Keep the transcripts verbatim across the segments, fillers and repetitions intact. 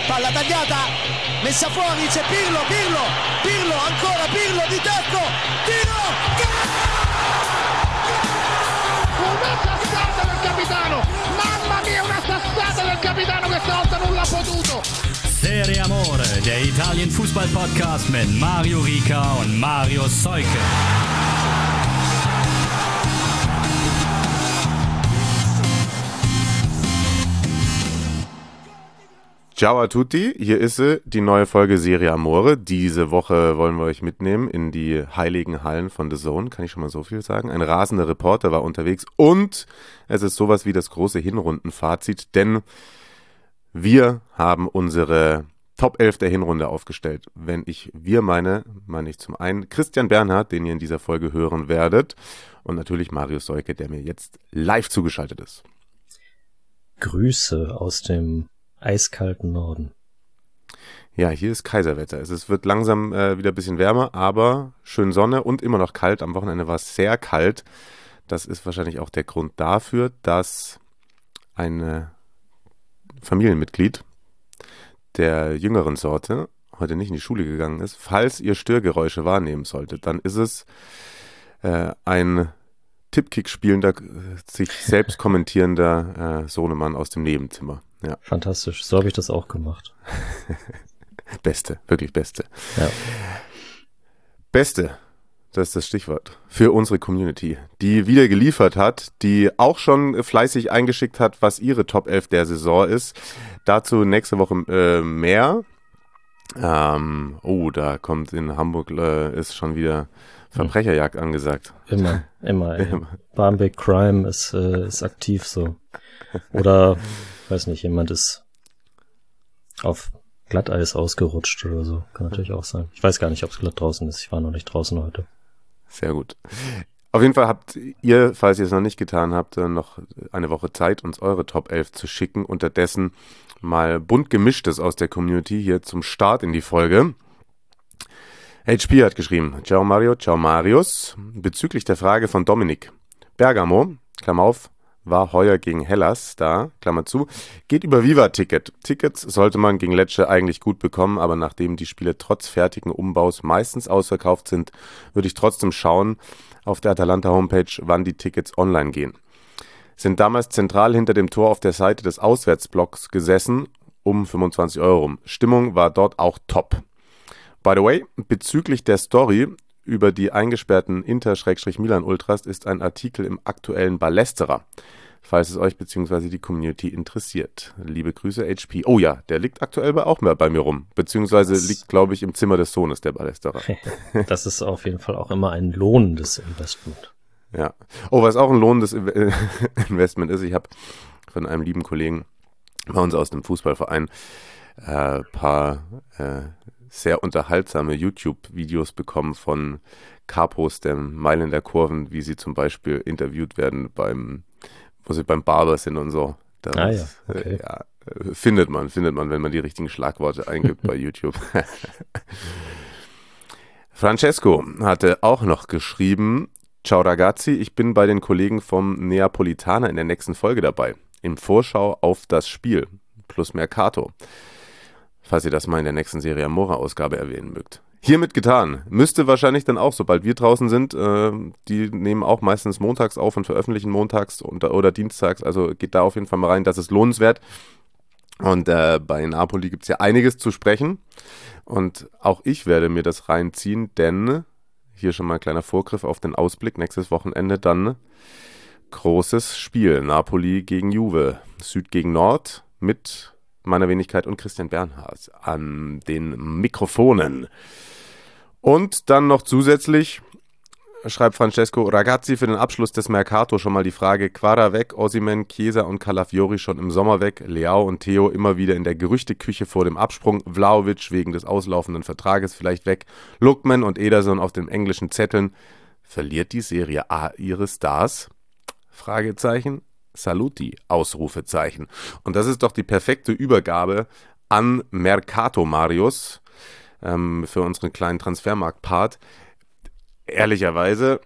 palla tagliata, messa fuori, c'è Pirlo, Pirlo, Pirlo, ancora Pirlo di tacco, tiro, una sassata del capitano, mamma mia, una sassata del capitano, questa volta non l'ha potuto. Serie Amore, der Italien-Fußball-Podcast mit Mario Rica und Mario Seuke. Ciao a tutti, hier ist sie, die neue Folge Serie Amore. Diese Woche wollen wir euch mitnehmen in die heiligen Hallen von The Zone, kann ich schon mal so viel sagen. Ein rasender Reporter war unterwegs und es ist sowas wie das große Hinrundenfazit, denn wir haben unsere Top elf der Hinrunde aufgestellt. Wenn ich wir meine, meine ich zum einen Christian Bernhard, den ihr in dieser Folge hören werdet, und natürlich Mario Seuke, der mir jetzt live zugeschaltet ist. Grüße aus dem eiskalten Norden. Ja, hier ist Kaiserwetter. Es ist, wird langsam äh, wieder ein bisschen wärmer, aber schön Sonne und immer noch kalt. Am Wochenende war es sehr kalt. Das ist wahrscheinlich auch der Grund dafür, dass ein äh, Familienmitglied der jüngeren Sorte heute nicht in die Schule gegangen ist. Falls ihr Störgeräusche wahrnehmen solltet, dann ist es äh, ein Tippkick spielender, sich selbst kommentierender äh, Sohnemann aus dem Nebenzimmer. Ja. Fantastisch, so habe ich das auch gemacht. Beste, wirklich Beste. Ja. Beste, das ist das Stichwort für unsere Community, die wieder geliefert hat, die auch schon fleißig eingeschickt hat, was ihre Top elf der Saison ist. Dazu nächste Woche äh, mehr. Ähm, oh, da kommt in Hamburg, äh, ist schon wieder Verbrecherjagd angesagt. Immer, immer. Ey. Barmbek Crime ist, äh, ist aktiv so. Oder, weiß nicht, jemand ist auf Glatteis ausgerutscht oder so. Kann natürlich auch sein. Ich weiß gar nicht, ob es glatt draußen ist. Ich war noch nicht draußen heute. Sehr gut. Auf jeden Fall habt ihr, falls ihr es noch nicht getan habt, noch eine Woche Zeit, uns eure Top elf zu schicken. Unterdessen mal bunt gemischtes aus der Community hier zum Start in die Folge. H P hat geschrieben, ciao Mario, ciao Marius. Bezüglich der Frage von Dominik. Bergamo, Klammer auf, war heuer gegen Hellas da, Klammer zu, geht über Viva-Ticket. Tickets sollte man gegen Lecce eigentlich gut bekommen, aber nachdem die Spiele trotz fertigen Umbaus meistens ausverkauft sind, würde ich trotzdem schauen auf der Atalanta-Homepage, wann die Tickets online gehen. Sind damals zentral hinter dem Tor auf der Seite des Auswärtsblocks gesessen, um fünfundzwanzig Euro rum. Stimmung war dort auch top. By the way, bezüglich der Story über die eingesperrten Inter-Milan-Ultras ist ein Artikel im aktuellen Ballesterer, falls es euch bzw. die Community interessiert. Liebe Grüße, H P. Oh ja, der liegt aktuell bei, auch mehr bei mir rum, beziehungsweise das liegt, glaube ich, im Zimmer des Sohnes, der Ballesterer. Das ist auf jeden Fall auch immer ein lohnendes Investment. Ja. Oh, was auch ein lohnendes Investment ist, ich habe von einem lieben Kollegen bei uns aus dem Fußballverein ein äh, paar äh, sehr unterhaltsame YouTube-Videos bekommen von Capos der Mailänder Kurven, wie sie zum Beispiel interviewt werden beim, wo sie beim Barber sind und so. Das, ah ja, okay. äh, ja, findet man, findet man, wenn man die richtigen Schlagworte eingibt bei YouTube. Francesco hatte auch noch geschrieben, ciao ragazzi, ich bin bei den Kollegen vom Neapolitaner in der nächsten Folge dabei. Im Vorschau auf das Spiel plus Mercato. Falls ihr das mal in der nächsten Serie Amore-Ausgabe erwähnen mögt. Hiermit getan. Müsste wahrscheinlich dann auch, sobald wir draußen sind, äh, die nehmen auch meistens montags auf und veröffentlichen montags und, oder dienstags, also geht da auf jeden Fall mal rein, das ist lohnenswert. Und äh, bei Napoli gibt es ja einiges zu sprechen und auch ich werde mir das reinziehen, denn hier schon mal ein kleiner Vorgriff auf den Ausblick, nächstes Wochenende dann großes Spiel, Napoli gegen Juve, Süd gegen Nord mit meiner Wenigkeit und Christian Bernhard an den Mikrofonen. Und dann noch zusätzlich schreibt Francesco, Ragazzi, für den Abschluss des Mercato schon mal die Frage, Quara weg, Osimhen, Chiesa und Calafiori schon im Sommer weg, Leao und Theo immer wieder in der Gerüchteküche vor dem Absprung, Vlahovic wegen des auslaufenden Vertrages vielleicht weg, Lookman und Ederson auf den englischen Zetteln. Verliert die Serie A ihre Stars? Fragezeichen. Saluti, Ausrufezeichen. Und das ist doch die perfekte Übergabe an Mercato Marius ähm, für unseren kleinen Transfermarkt-Part. Ehrlicherweise,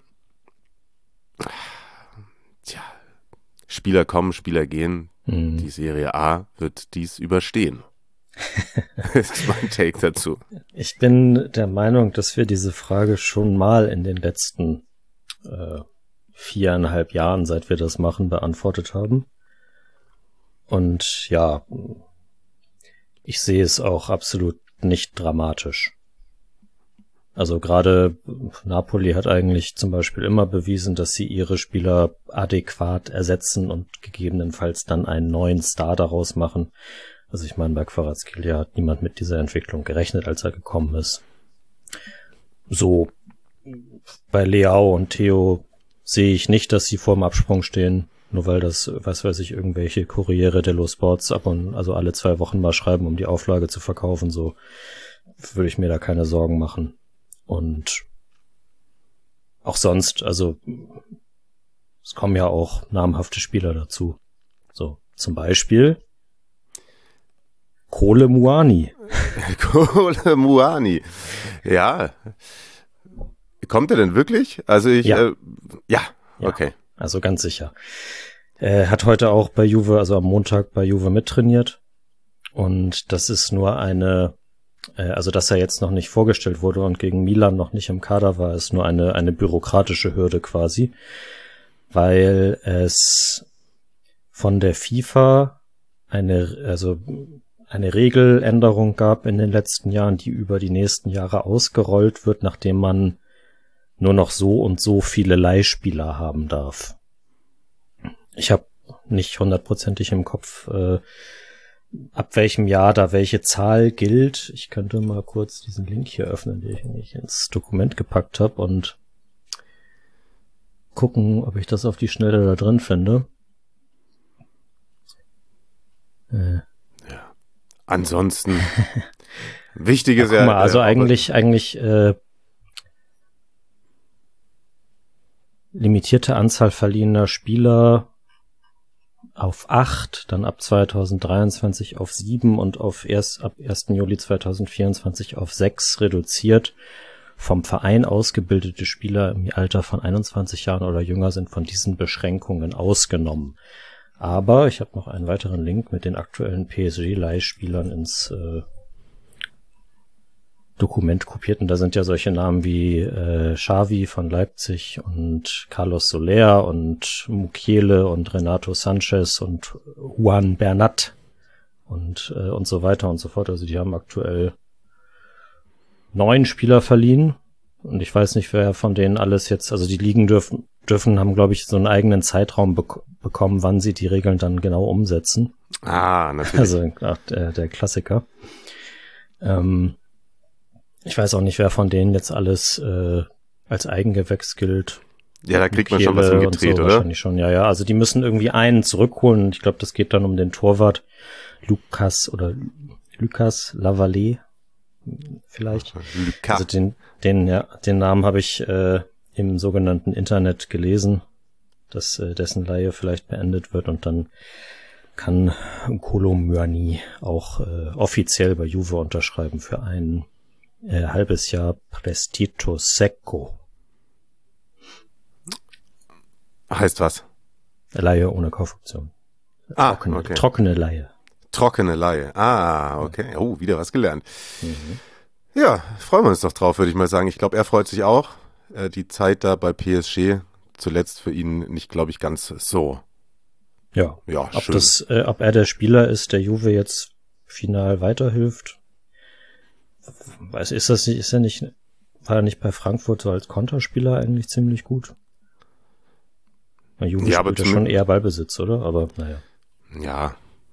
tja, Spieler kommen, Spieler gehen. Mhm. Die Serie A wird dies überstehen. Das ist mein Take dazu. Ich bin der Meinung, dass wir diese Frage schon mal in den letzten äh, viereinhalb Jahren, seit wir das machen, beantwortet haben. Und ja, ich sehe es auch absolut nicht dramatisch. Also gerade Napoli hat eigentlich zum Beispiel immer bewiesen, dass sie ihre Spieler adäquat ersetzen und gegebenenfalls dann einen neuen Star daraus machen. Also ich meine, bei Kvaratskhelia hat niemand mit dieser Entwicklung gerechnet, als er gekommen ist. So, bei Leao und Theo sehe ich nicht, dass sie vorm Absprung stehen, nur weil das, was weiß ich, irgendwelche Corriere dello Sports ab und also alle zwei Wochen mal schreiben, um die Auflage zu verkaufen. So würde ich mir da keine Sorgen machen. Und auch sonst, also es kommen ja auch namhafte Spieler dazu. So, zum Beispiel Kole Muani. Kole Muani. Ja. Kommt er denn wirklich? Also ich, ja. Äh, ja, okay. Ja, also ganz sicher. Er hat heute auch bei Juve, also am Montag bei Juve mittrainiert. Und das ist nur eine, äh, also dass er jetzt noch nicht vorgestellt wurde und gegen Milan noch nicht im Kader war, ist nur eine, eine bürokratische Hürde quasi. Weil es von der FIFA eine, also eine Regeländerung gab in den letzten Jahren, die über die nächsten Jahre ausgerollt wird, nachdem man nur noch so und so viele Leihspieler haben darf. Ich habe nicht hundertprozentig im Kopf, äh, ab welchem Jahr da welche Zahl gilt. Ich könnte mal kurz diesen Link hier öffnen, den ich ins Dokument gepackt habe und gucken, ob ich das auf die Schnelle da drin finde. Äh. Ja. Ansonsten wichtig ist ja, ja. Mal, also äh, eigentlich, eigentlich äh, limitierte Anzahl verliehener Spieler auf acht, dann ab zweitausenddreiundzwanzig auf sieben und auf erst ab ersten Juli zweitausendvierundzwanzig auf sechs reduziert. Vom Verein ausgebildete Spieler im Alter von einundzwanzig Jahren oder jünger sind von diesen Beschränkungen ausgenommen. Aber ich habe noch einen weiteren Link mit den aktuellen P S G-Leihspielern ins äh, Dokument kopiert. Und da sind ja solche Namen wie äh, Xavi von Leipzig und Carlos Soler und Mukiele und Renato Sanchez und Juan Bernat und äh, und so weiter und so fort. Also die haben aktuell neun Spieler verliehen. Und ich weiß nicht, wer von denen alles jetzt, also die Ligen dürfen, dürfen, haben, glaube ich, so einen eigenen Zeitraum bek- bekommen, wann sie die Regeln dann genau umsetzen. Ah, natürlich. Also ach, der, der Klassiker. Ähm, ich weiß auch nicht, wer von denen jetzt alles äh, als Eigengewächs gilt. Ja, da kriegt man schon was umgedreht, so, oder? Wahrscheinlich schon, ja, ja. Also die müssen irgendwie einen zurückholen. Ich glaube, das geht dann um den Torwart Lukas oder Lucas Lavallée vielleicht. Luka. Also den, den, ja, den Namen habe ich äh, im sogenannten Internet gelesen, dass äh, dessen Leihe vielleicht beendet wird und dann kann Kolo Muani auch äh, offiziell bei Juve unterschreiben für ein äh, halbes Jahr Prestito Secco. Heißt was? Leihe ohne Kaufoption. Ah, trockene, okay. trockene Leihe. Trockene Leihe. Ah, okay. Oh, wieder was gelernt. Mhm. Ja, freuen wir uns doch drauf, würde ich mal sagen. Ich glaube, er freut sich auch. Äh, die Zeit da bei P S G zuletzt für ihn nicht, glaube ich, ganz so. Ja, ja ob schön. das, äh, ob er der Spieler ist, der Juve jetzt final weiterhilft. Weiß, ist das nicht, ist er nicht, war er nicht bei Frankfurt so als Konterspieler eigentlich ziemlich gut? Bei Juve ja, spielt er schon eher Ballbesitz, oder? Aber naja. Ja.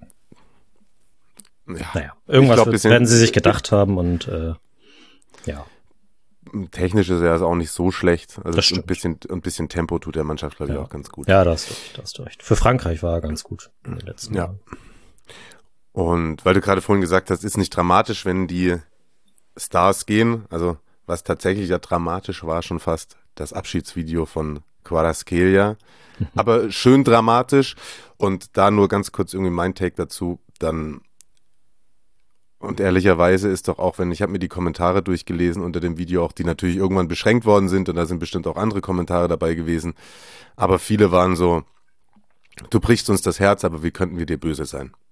Ja. Naja, irgendwas glaub, wird, werden sie sich gedacht haben und äh, ja. Technisch ist er also auch nicht so schlecht. Also Das ein stimmt. bisschen, ein bisschen Tempo tut der Mannschaft, glaube ich, Ja. auch ganz gut. Ja, da hast du recht, da hast du recht. Für Frankreich war er ganz gut in den letzten Ja. Jahren. Und weil du gerade vorhin gesagt hast, ist nicht dramatisch, wenn die Stars gehen. Also was tatsächlich ja dramatisch war, schon fast das Abschiedsvideo von Kvaratskhelia. Aber schön dramatisch. Und da nur ganz kurz irgendwie mein Take dazu, dann und ehrlicherweise ist doch auch, wenn ich habe mir die Kommentare durchgelesen unter dem Video, auch die natürlich irgendwann beschränkt worden sind und da sind bestimmt auch andere Kommentare dabei gewesen, aber viele waren so, du brichst uns das Herz, aber wie könnten wir dir böse sein?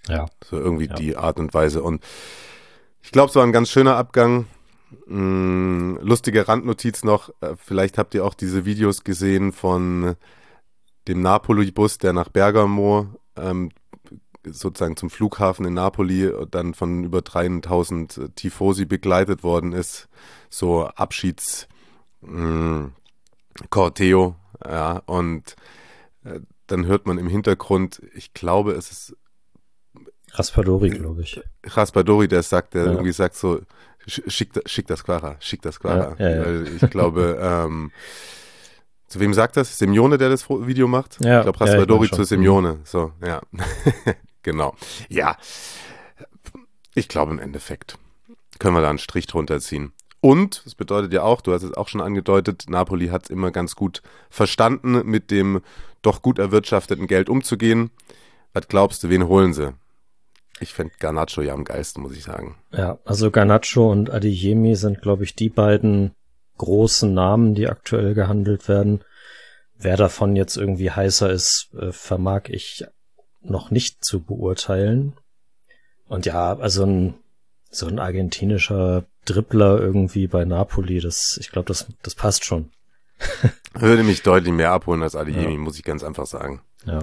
Ja. So irgendwie ja. die Art und Weise. Und ich glaube, es war ein ganz schöner Abgang. Hm, lustige Randnotiz noch, vielleicht habt ihr auch diese Videos gesehen von dem Napoli-Bus, der nach Bergamo, ähm, sozusagen zum Flughafen in Napoli, dann von über dreitausend Tifosi begleitet worden ist. So Abschieds mh, Corteo, ja, und äh, dann hört man im Hintergrund, ich glaube, es ist Raspadori, glaube ich. Raspadori, der sagt, der ja. irgendwie sagt so, schick, schick das Quara, schick das Quara. Ja, ja, ja. Weil ich glaube, ähm, zu wem sagt das? Simeone, der das Video macht? Ja, ich glaube, Raspadori ja, ich zu Simeone. So, ja. Genau. Ja. Ich glaube, im Endeffekt können wir da einen Strich drunter ziehen. Und, das bedeutet ja auch, du hast es auch schon angedeutet, Napoli hat es immer ganz gut verstanden, mit dem doch gut erwirtschafteten Geld umzugehen. Was glaubst du, wen holen sie? Ich fände Garnacho ja am geilsten, muss ich sagen. Ja, also Garnacho und Adeyemi sind, glaube ich, die beiden großen Namen, die aktuell gehandelt werden. Wer davon jetzt irgendwie heißer ist, äh, vermag ich noch nicht zu beurteilen. Und ja, also ein, so ein argentinischer Dribbler irgendwie bei Napoli, das, ich glaube, das, das passt schon. Würde mich deutlich mehr abholen als Adeyemi, ja. muss ich ganz einfach sagen. Ja.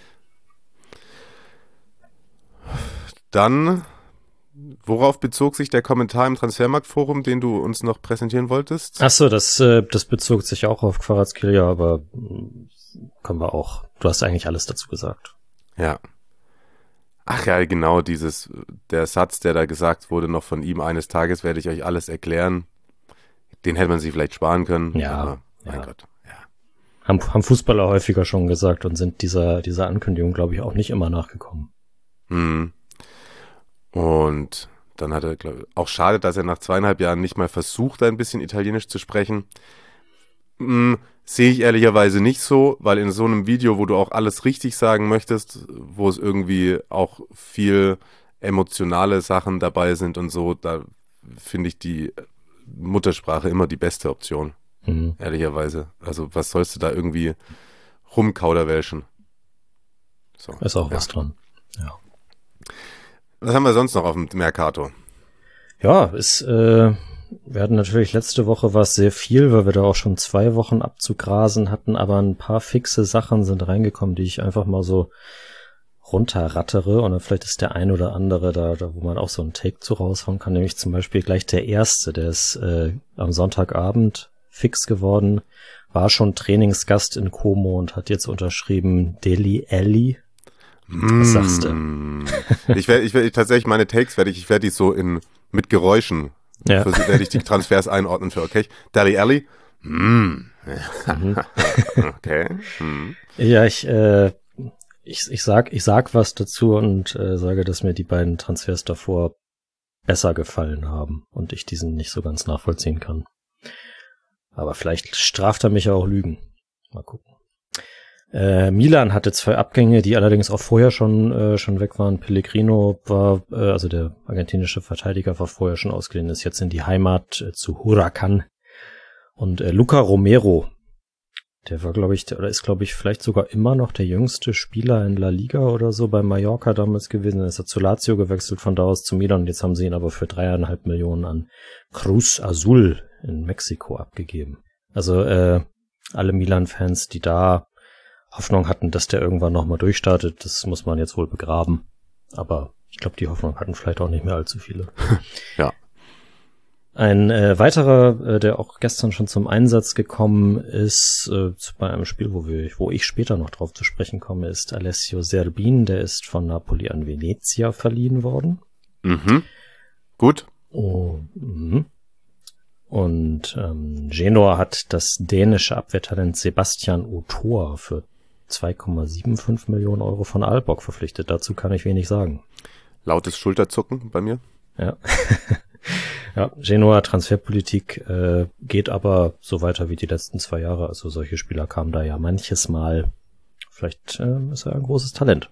Dann, worauf bezog sich der Kommentar im Transfermarktforum, den du uns noch präsentieren wolltest? Ach so, das, äh, das bezog sich auch auf Kvaratskhelia, aber können wir auch. Du hast eigentlich alles dazu gesagt. Ja. Ach ja, genau, dieses, der Satz, der da gesagt wurde, noch von ihm, eines Tages werde ich euch alles erklären. Den hätte man sich vielleicht sparen können. Ja. Aber, mein ja. Gott, ja. Haben, haben Fußballer häufiger schon gesagt und sind dieser, dieser Ankündigung, glaube ich, auch nicht immer nachgekommen. Hm. Und dann hat er, glaube ich, auch schade, dass er nach zweieinhalb Jahren nicht mal versucht, ein bisschen Italienisch zu sprechen. Hm, sehe ich ehrlicherweise nicht so, weil in so einem Video, wo du auch alles richtig sagen möchtest, wo es irgendwie auch viel emotionale Sachen dabei sind und so, da finde ich die Muttersprache immer die beste Option. Mhm. Ehrlicherweise. Also was sollst du da irgendwie rumkauderwelschen? So, ist auch ja. was dran. Ja. Was haben wir sonst noch auf dem Mercato? Ja, es, äh, wir hatten natürlich letzte Woche war es sehr viel, weil wir da auch schon zwei Wochen abzugrasen hatten, aber ein paar fixe Sachen sind reingekommen, die ich einfach mal so runterrattere, und dann vielleicht ist der ein oder andere da, da wo man auch so einen Take zu raushauen kann, nämlich zum Beispiel gleich der erste, der ist äh, am Sonntagabend fix geworden, war schon Trainingsgast in Como und hat jetzt unterschrieben Dele Alli. Was sagst du? Ich werde, ich werde tatsächlich meine Takes werde ich, ich werde die so in mit Geräuschen, ja. für, werde ich die Transfers einordnen für okay. Dele Alli. Mm. Mhm. Okay. Mm. Ja, ich, äh, ich, ich sag, ich sag was dazu und äh, sage, dass mir die beiden Transfers davor besser gefallen haben und ich diesen nicht so ganz nachvollziehen kann. Aber vielleicht straft er mich ja auch Lügen. Mal gucken. Äh, Milan hatte zwei Abgänge, die allerdings auch vorher schon äh, schon weg waren. Pellegrino war, äh, also der argentinische Verteidiger, war vorher schon ausgeliehen, ist jetzt in die Heimat äh, zu Huracan. Und äh, Luca Romero, der war, glaube ich, der, oder ist, glaube ich, vielleicht sogar immer noch der jüngste Spieler in La Liga oder so bei Mallorca damals gewesen. Dann ist er zu Lazio gewechselt, von da aus zu Milan, und jetzt haben sie ihn aber für dreieinhalb Millionen an Cruz Azul in Mexiko abgegeben. Also äh, alle Milan-Fans, die da Hoffnung hatten, dass der irgendwann nochmal durchstartet, das muss man jetzt wohl begraben. Aber ich glaube, die Hoffnung hatten vielleicht auch nicht mehr allzu viele. Ja. Ein äh, weiterer, äh, der auch gestern schon zum Einsatz gekommen ist, äh, bei einem Spiel, wo wir, wo ich später noch drauf zu sprechen komme, ist Alessio Serbin. Der ist von Napoli an Venezia verliehen worden. Mhm. Gut. Oh, mhm. Und ähm, Genoa hat das dänische Abwehrtalent Sebastian Othor für zwei Komma fünfundsiebzig Millionen Euro von Aalborg verpflichtet. Dazu kann ich wenig sagen. Lautes Schulterzucken bei mir. Ja. Ja, Genoa Transferpolitik äh, geht aber so weiter wie die letzten zwei Jahre. Also solche Spieler kamen da ja manches Mal. Vielleicht äh, ist er ein großes Talent.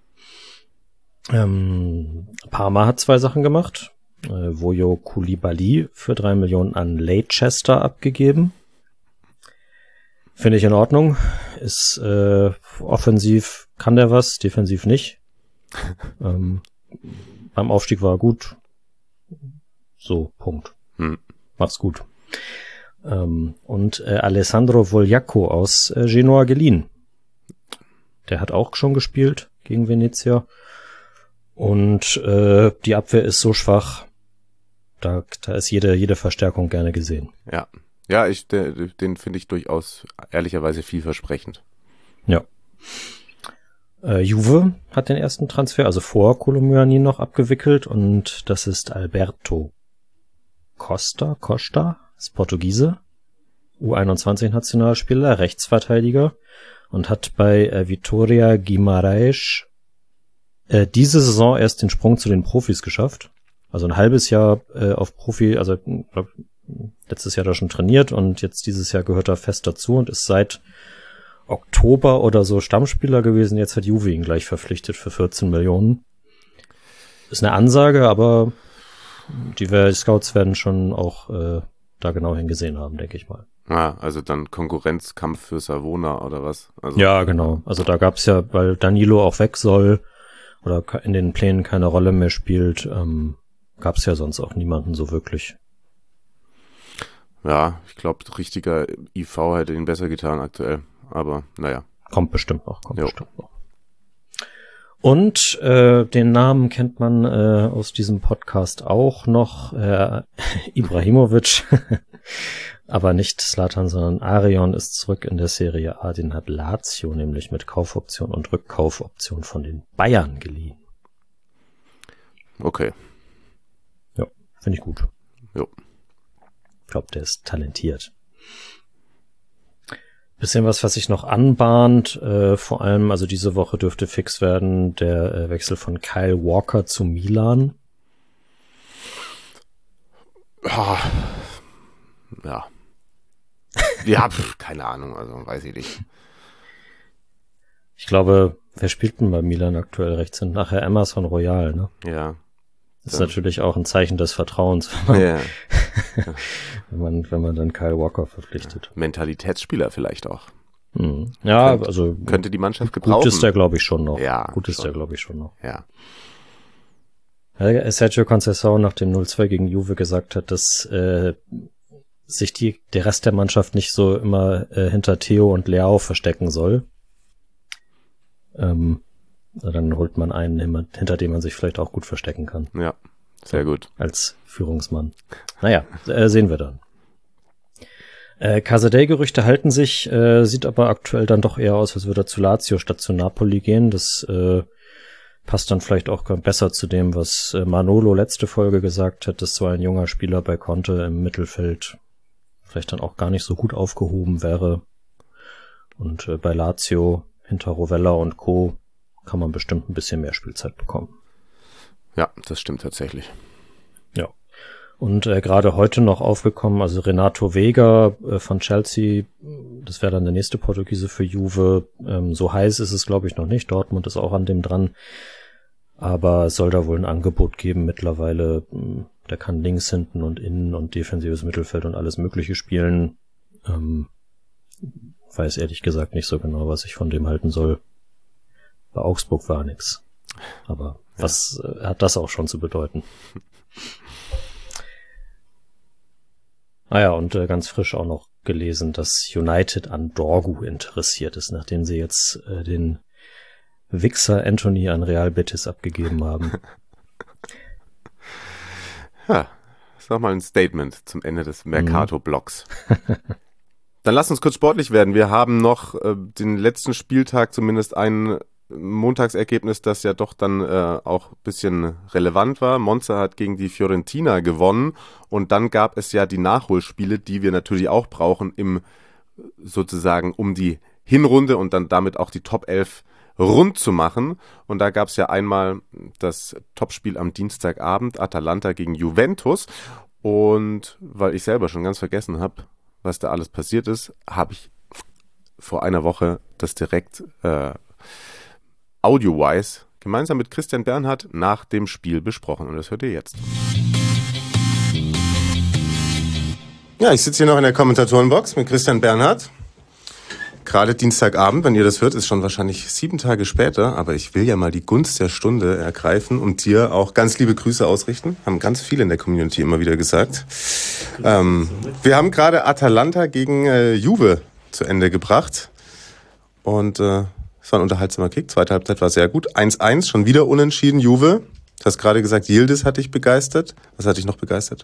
Ähm, Parma hat zwei Sachen gemacht. Äh, Vojo Koulibaly für drei Millionen an Leicester abgegeben. Finde ich in Ordnung. Ist äh, offensiv kann der was, defensiv nicht. ähm, beim Aufstieg war er gut. So, Punkt. Hm. Macht's gut. Ähm, und äh, Alessandro Vogliacco aus äh, Genoa geliehen. Der hat auch schon gespielt gegen Venezia. Und äh, die Abwehr ist so schwach, da, da ist jede, jede Verstärkung gerne gesehen. Ja, ja, ich, der, den finde ich durchaus ehrlicherweise vielversprechend. Ja. Äh, Juve hat den ersten Transfer, also vor Colomuani noch abgewickelt, und das ist Alberto Costa, Costa, ist Portugiese, U einundzwanzig Nationalspieler, Rechtsverteidiger, und hat bei äh, Vitória Guimarães äh, diese Saison erst den Sprung zu den Profis geschafft. Also ein halbes Jahr äh, auf Profi, also glaub, letztes Jahr da schon trainiert, und jetzt dieses Jahr gehört er fest dazu und ist seit Oktober oder so Stammspieler gewesen. Jetzt hat Juve ihn gleich verpflichtet für vierzehn Millionen. Ist eine Ansage, aber die Scouts werden schon auch äh, da genau hingesehen haben, denke ich mal. Ah, also dann Konkurrenzkampf für Savona oder was? Also, ja, genau. Also da gab's ja, weil Danilo auch weg soll oder in den Plänen keine Rolle mehr spielt, ähm, gab's ja sonst auch niemanden so wirklich. Ja, ich glaube, richtiger I V hätte ihn besser getan aktuell. Aber naja. Kommt bestimmt noch, kommt jo. bestimmt noch. Und äh, den Namen kennt man äh, aus diesem Podcast auch noch, äh, Ibrahimovic, aber nicht Zlatan, sondern Arion ist zurück in der Serie A. Den hat Lazio nämlich mit Kaufoption und Rückkaufoption von den Bayern geliehen. Okay. Ja, finde ich gut. Jo. Ich glaube, der ist talentiert. Bisschen was, was sich noch anbahnt, äh, vor allem, also diese Woche dürfte fix werden, der äh, Wechsel von Kyle Walker zu Milan. Ja. Ja. Ja, pf, keine Ahnung, also weiß ich nicht. Ich glaube, wer spielt denn bei Milan aktuell rechts hin? Nachher Emerson Royal, ne? Ja. Das ist natürlich auch ein Zeichen des Vertrauens, wenn man, Ja. wenn man, wenn man dann Kyle Walker verpflichtet. Mentalitätsspieler vielleicht auch. Hm. Ja, Könnte- also Könnte die Mannschaft gebrauchen. gut ist der, glaube ich, schon noch. Ja, Gut ist schon. der, glaube ich, schon noch. Ja. Ja, Sergio Conceição nach dem null zwei gegen Juve gesagt hat, dass äh, sich die der Rest der Mannschaft nicht so immer äh, hinter Theo und Leao verstecken soll. Ähm, dann holt man einen, hinter dem man sich vielleicht auch gut verstecken kann. Ja, sehr gut. Als Führungsmann. Naja, äh, sehen wir dann. Äh, Casadei-Gerüchte halten sich, äh, sieht aber aktuell dann doch eher aus, als würde er zu Lazio statt zu Napoli gehen. Das äh, passt dann vielleicht auch besser zu dem, was äh, Manolo letzte Folge gesagt hat, dass zwar ein junger Spieler bei Conte im Mittelfeld vielleicht dann auch gar nicht so gut aufgehoben wäre. Und äh, bei Lazio hinter Rovella und Co. kann man bestimmt ein bisschen mehr Spielzeit bekommen. Ja, das stimmt tatsächlich. Ja. Und äh, gerade heute noch aufgekommen, also Renato Vega äh, von Chelsea, das wäre dann der nächste Portugiese für Juve. Ähm, so heiß ist es, glaube ich, noch nicht. Dortmund ist auch an dem dran. Aber es soll da wohl ein Angebot geben mittlerweile. Der kann links, hinten und innen und defensives Mittelfeld und alles Mögliche spielen. Ähm, weiß ehrlich gesagt nicht so genau, was ich von dem halten soll. Bei Augsburg war nix. Aber ja. Was äh, hat das auch schon zu bedeuten? Ah ja, und äh, ganz frisch auch noch gelesen, dass United an Dorgu interessiert ist, nachdem sie jetzt äh, den Wichser Anthony an Real Betis abgegeben haben. Ja, das ist nochmal ein Statement zum Ende des Mercato-Blocks. Dann lass uns kurz sportlich werden. Wir haben noch äh, den letzten Spieltag zumindest ein Montagsergebnis, das ja doch dann äh, auch ein bisschen relevant war. Monza hat gegen die Fiorentina gewonnen und dann gab es ja die Nachholspiele, die wir natürlich auch brauchen, im sozusagen um die Hinrunde und dann damit auch die Top elf rund zu machen. Und da gab es ja einmal das Topspiel am Dienstagabend, Atalanta gegen Juventus. Und weil ich selber schon ganz vergessen habe, was da alles passiert ist, habe ich vor einer Woche das direkt äh, audio-wise gemeinsam mit Christian Bernhard nach dem Spiel besprochen. Und das hört ihr jetzt. Ja, ich sitze hier noch in der Kommentatorenbox mit Christian Bernhard. gerade Dienstagabend, wenn ihr das hört, ist schon wahrscheinlich sieben Tage später, aber ich will ja mal die Gunst der Stunde ergreifen und dir auch ganz liebe Grüße ausrichten. Haben ganz viele in der Community immer wieder gesagt. Ähm, wir haben gerade Atalanta gegen äh, Juve zu Ende gebracht und äh, es war ein unterhaltsamer Kick. Zweite Halbzeit war sehr gut. eins eins, schon wieder unentschieden, Juve. Du hast gerade gesagt, Yildiz hat dich begeistert. Was hat dich noch begeistert?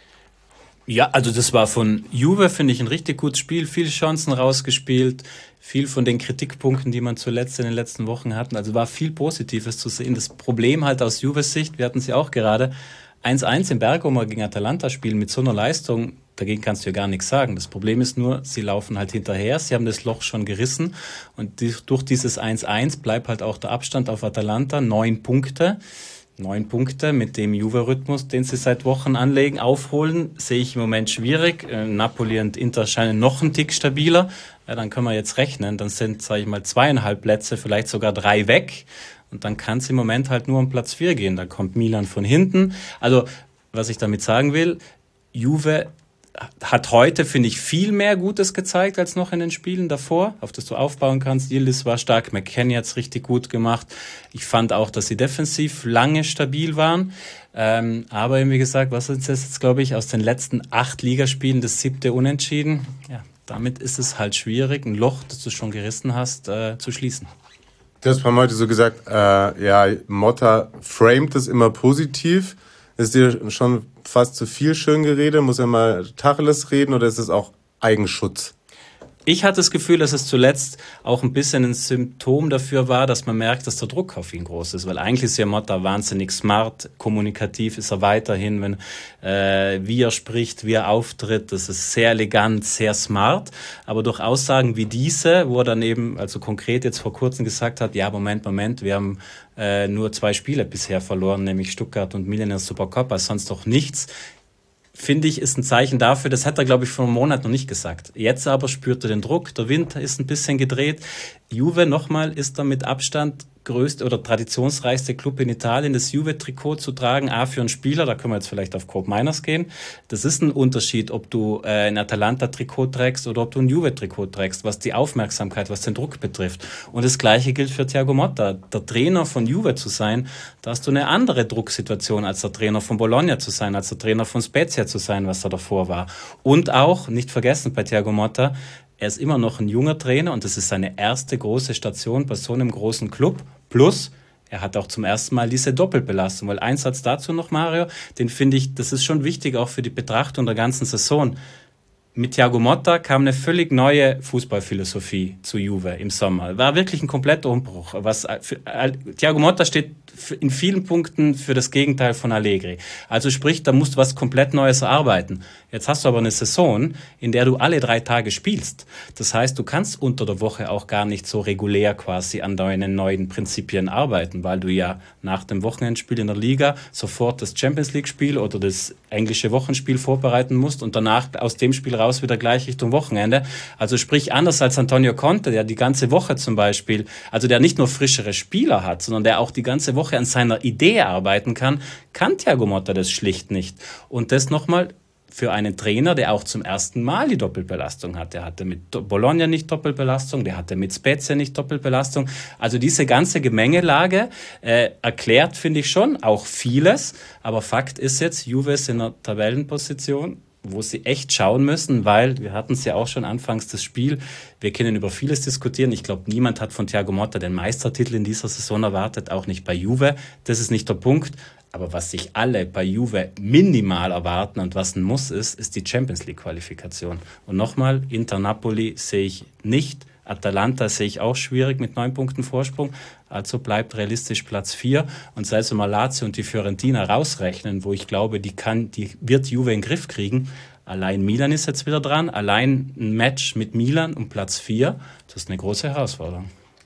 Ja, also das war von Juve, finde ich, ein richtig gutes Spiel. Viele Chancen rausgespielt, viel von den Kritikpunkten, die man zuletzt in den letzten Wochen hatten. Also war viel Positives zu sehen. Das Problem halt aus Juves Sicht, wir hatten es ja auch gerade, eins eins im Bergamo gegen Atalanta spielen mit so einer Leistung, dagegen kannst du ja gar nichts sagen. Das Problem ist nur, sie laufen halt hinterher, sie haben das Loch schon gerissen und die, durch dieses eins eins bleibt halt auch der Abstand auf Atalanta, neun Punkte. Neun Punkte mit dem Juve-Rhythmus, den sie seit Wochen anlegen, aufholen, sehe ich im Moment schwierig. Äh, Napoli und Inter scheinen noch einen Tick stabiler. Ja, dann können wir jetzt rechnen. Dann sind, sage ich mal, zweieinhalb Plätze, vielleicht sogar drei weg. Und dann kann es im Moment halt nur um Platz vier gehen. Da kommt Milan von hinten. Also, was ich damit sagen will, Juve hat heute, finde ich, viel mehr Gutes gezeigt als noch in den Spielen davor, auf das du aufbauen kannst. Yildiz war stark, McKennie hat es richtig gut gemacht. Ich fand auch, dass sie defensiv lange stabil waren. Ähm, aber eben, wie gesagt, was ist das jetzt, glaube ich, aus den letzten acht Ligaspielen das siebte Unentschieden? Ja, damit ist es halt schwierig, ein Loch, das du schon gerissen hast, äh, zu schließen. Du hast mal heute so gesagt, äh, ja, Motta framet es immer positiv. Ist dir schon fast zu viel Schöngerede? Muss er mal Tacheles reden oder ist es auch Eigenschutz? Ich hatte das Gefühl, dass es zuletzt auch ein bisschen ein Symptom dafür war, dass man merkt, dass der Druck auf ihn groß ist. Weil eigentlich ist ja Motta wahnsinnig smart, kommunikativ ist er weiterhin, wenn äh, wie er spricht, wie er auftritt. Das ist sehr elegant, sehr smart. Aber durch Aussagen wie diese, wo er dann eben, also konkret jetzt vor kurzem gesagt hat, ja, Moment, Moment, wir haben äh, nur zwei Spiele bisher verloren, nämlich Stuttgart und Milan in der Supercoppa, sonst doch nichts. Finde ich, ist ein Zeichen dafür, das hat er, glaube ich, vor einem Monat noch nicht gesagt. Jetzt aber spürt er den Druck, der Wind ist ein bisschen gedreht. Juve, nochmal, ist er mit Abstand größte oder traditionsreichste Club in Italien, das Juve-Trikot zu tragen, A, für einen Spieler, da können wir jetzt vielleicht auf Coop Miners gehen. Das ist ein Unterschied, ob du äh, ein Atalanta-Trikot trägst oder ob du ein Juve-Trikot trägst, was die Aufmerksamkeit, was den Druck betrifft. Und das Gleiche gilt für Thiago Motta. Der Trainer von Juve zu sein, da hast du eine andere Drucksituation, als der Trainer von Bologna zu sein, als der Trainer von Spezia zu sein, was er davor war. Und auch, nicht vergessen bei Thiago Motta, er ist immer noch ein junger Trainer und das ist seine erste große Station bei so einem großen Club. Plus, er hat auch zum ersten Mal diese Doppelbelastung. Weil ein Satz dazu noch, Mario, den finde ich, das ist schon wichtig auch für die Betrachtung der ganzen Saison. Mit Thiago Motta kam eine völlig neue Fußballphilosophie zu Juve im Sommer. War wirklich ein kompletter Umbruch. Was für, Thiago Motta steht in vielen Punkten für das Gegenteil von Allegri. Also sprich, da musst du was komplett Neues erarbeiten. Jetzt hast du aber eine Saison, in der du alle drei Tage spielst. Das heißt, du kannst unter der Woche auch gar nicht so regulär quasi an deinen neuen Prinzipien arbeiten, weil du ja nach dem Wochenendspiel in der Liga sofort das Champions-League-Spiel oder das englische Wochenspiel vorbereiten musst und danach aus dem Spiel raus wieder gleich Richtung Wochenende. Also sprich, anders als Antonio Conte, der die ganze Woche zum Beispiel, also der nicht nur frischere Spieler hat, sondern der auch die ganze Woche an seiner Idee arbeiten kann, kann Thiago Motta das schlicht nicht. Und das nochmal für einen Trainer, der auch zum ersten Mal die Doppelbelastung hat. Der hatte mit Bologna nicht Doppelbelastung, der hatte mit Spezia nicht Doppelbelastung. Also diese ganze Gemengelage äh, erklärt, finde ich schon, auch vieles. Aber Fakt ist jetzt, Juve ist in einer Tabellenposition, wo sie echt schauen müssen, weil wir hatten es ja auch schon anfangs das Spiel, wir können über vieles diskutieren. Ich glaube, niemand hat von Thiago Motta den Meistertitel in dieser Saison erwartet, auch nicht bei Juve. Das ist nicht der Punkt. Aber was sich alle bei Juve minimal erwarten und was ein Muss ist, ist die Champions-League-Qualifikation. Und nochmal, Inter Napoli sehe ich nicht. Atalanta sehe ich auch schwierig mit neun Punkten Vorsprung. Also bleibt realistisch Platz vier. Und selbst wenn wir Lazio und die Fiorentina rausrechnen, wo ich glaube, die kann, die wird Juve in den Griff kriegen. Allein Milan ist jetzt wieder dran. Allein ein Match mit Milan um Platz vier. Das ist eine große Herausforderung.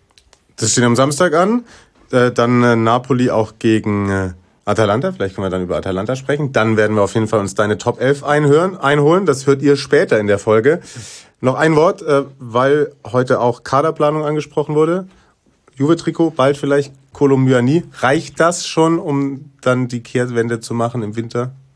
Das steht am Samstag an. Äh, dann äh, Napoli auch gegen äh, Atalanta. Vielleicht können wir dann über Atalanta sprechen. Dann werden wir auf jeden Fall uns deine Top elf einhören, einholen. Das hört ihr später in der Folge. Noch ein Wort, äh, weil heute auch Kaderplanung angesprochen wurde. Juve-Trikot, bald vielleicht Kolo Muani. Reicht das schon, um dann die Kehrtwende zu machen im Winter?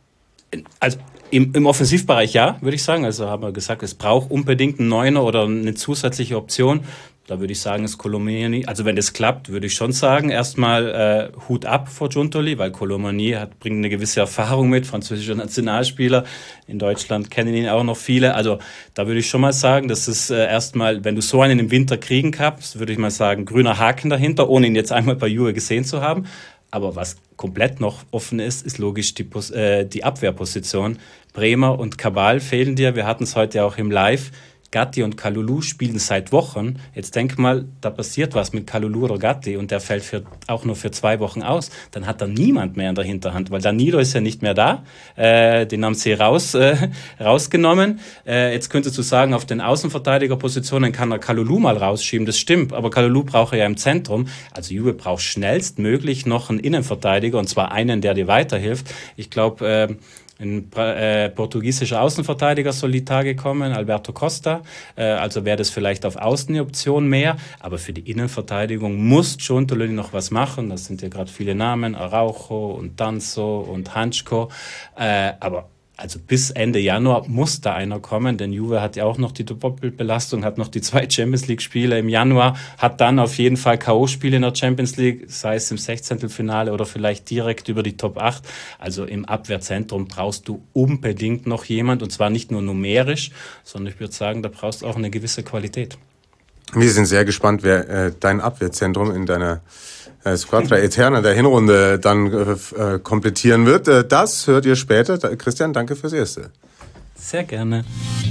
Also im, im Offensivbereich ja, würde ich sagen. Also haben wir gesagt, es braucht unbedingt einen Neuner oder eine zusätzliche Option. Da würde ich sagen, ist Kolomoani, also wenn das klappt, würde ich schon sagen, erstmal äh, Hut ab vor Giuntoli, weil Kolomoani hat, bringt eine gewisse Erfahrung mit, französischer Nationalspieler. In Deutschland kennen ihn auch noch viele. Also da würde ich schon mal sagen, das ist äh, erstmal, wenn du so einen im Winter kriegen kannst, würde ich mal sagen, grüner Haken dahinter, ohne ihn jetzt einmal bei Juve gesehen zu haben. Aber was komplett noch offen ist, ist logisch die, äh, die Abwehrposition. Bremer und Cabal fehlen dir. Wir hatten es heute ja auch im Live. Gatti und Kalulu spielen seit Wochen. Jetzt denk mal, da passiert was mit Kalulu oder Gatti und der fällt für, auch nur für zwei Wochen aus. Dann hat er niemand mehr in der Hinterhand, weil Danilo ist ja nicht mehr da. Äh, den haben sie raus, äh, rausgenommen. Äh, jetzt könntest du sagen, auf den Außenverteidigerpositionen kann er Kalulu mal rausschieben. Das stimmt, aber Kalulu braucht er ja im Zentrum. Also Juve braucht schnellstmöglich noch einen Innenverteidiger und zwar einen, der dir weiterhilft. Ich glaube, äh, Ein äh, portugiesischer Außenverteidiger soll die Tage kommen, Alberto Costa. Äh, also wäre das vielleicht auf Außen eine Option mehr. Aber für die Innenverteidigung muss Giuntoli noch was machen. Das sind ja gerade viele Namen, Araujo und Danso und Hanchko. Äh, aber also bis Ende Januar muss da einer kommen, denn Juve hat ja auch noch die Doppelbelastung, hat noch die zwei Champions-League-Spiele im Januar, hat dann auf jeden Fall K O-Spiele in der Champions League, sei es im Sechzehntelfinale oder vielleicht direkt über die Top acht. Also im Abwehrzentrum brauchst du unbedingt noch jemand, und zwar nicht nur numerisch, sondern ich würde sagen, da brauchst du auch eine gewisse Qualität. Wir sind sehr gespannt, wer äh, dein Abwehrzentrum in deiner äh, Squadra Eterna der Hinrunde dann äh, komplettieren wird. Äh, das hört ihr später. Da, Christian, danke fürs Erste. Sehr gerne.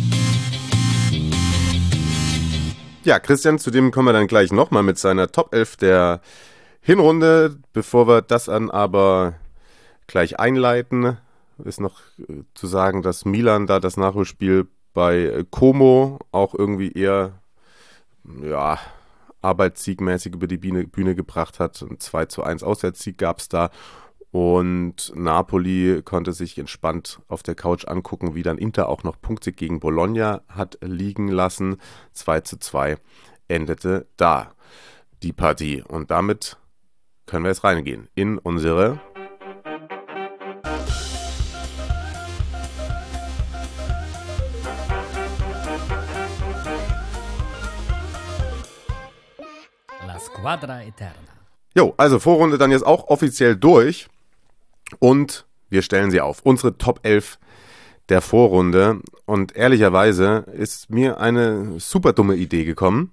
Ja, Christian, zu dem kommen wir dann gleich nochmal mit seiner Top elf der Hinrunde. Bevor wir das an aber gleich einleiten, ist noch äh, zu sagen, dass Milan da das Nachholspiel bei Como auch irgendwie eher ja, arbeitssiegmäßig über die Bühne, Bühne gebracht hat. Ein zwei zu eins Auswärtssieg gab es da. Und Napoli konnte sich entspannt auf der Couch angucken, wie dann Inter auch noch Punkte gegen Bologna hat liegen lassen. zwei zu zwei endete da die Partie. Und damit können wir jetzt reingehen in unsere Squadra Eterna. Jo, also Vorrunde dann jetzt auch offiziell durch und wir stellen sie auf. Unsere Top elf der Vorrunde und ehrlicherweise ist mir eine super dumme Idee gekommen.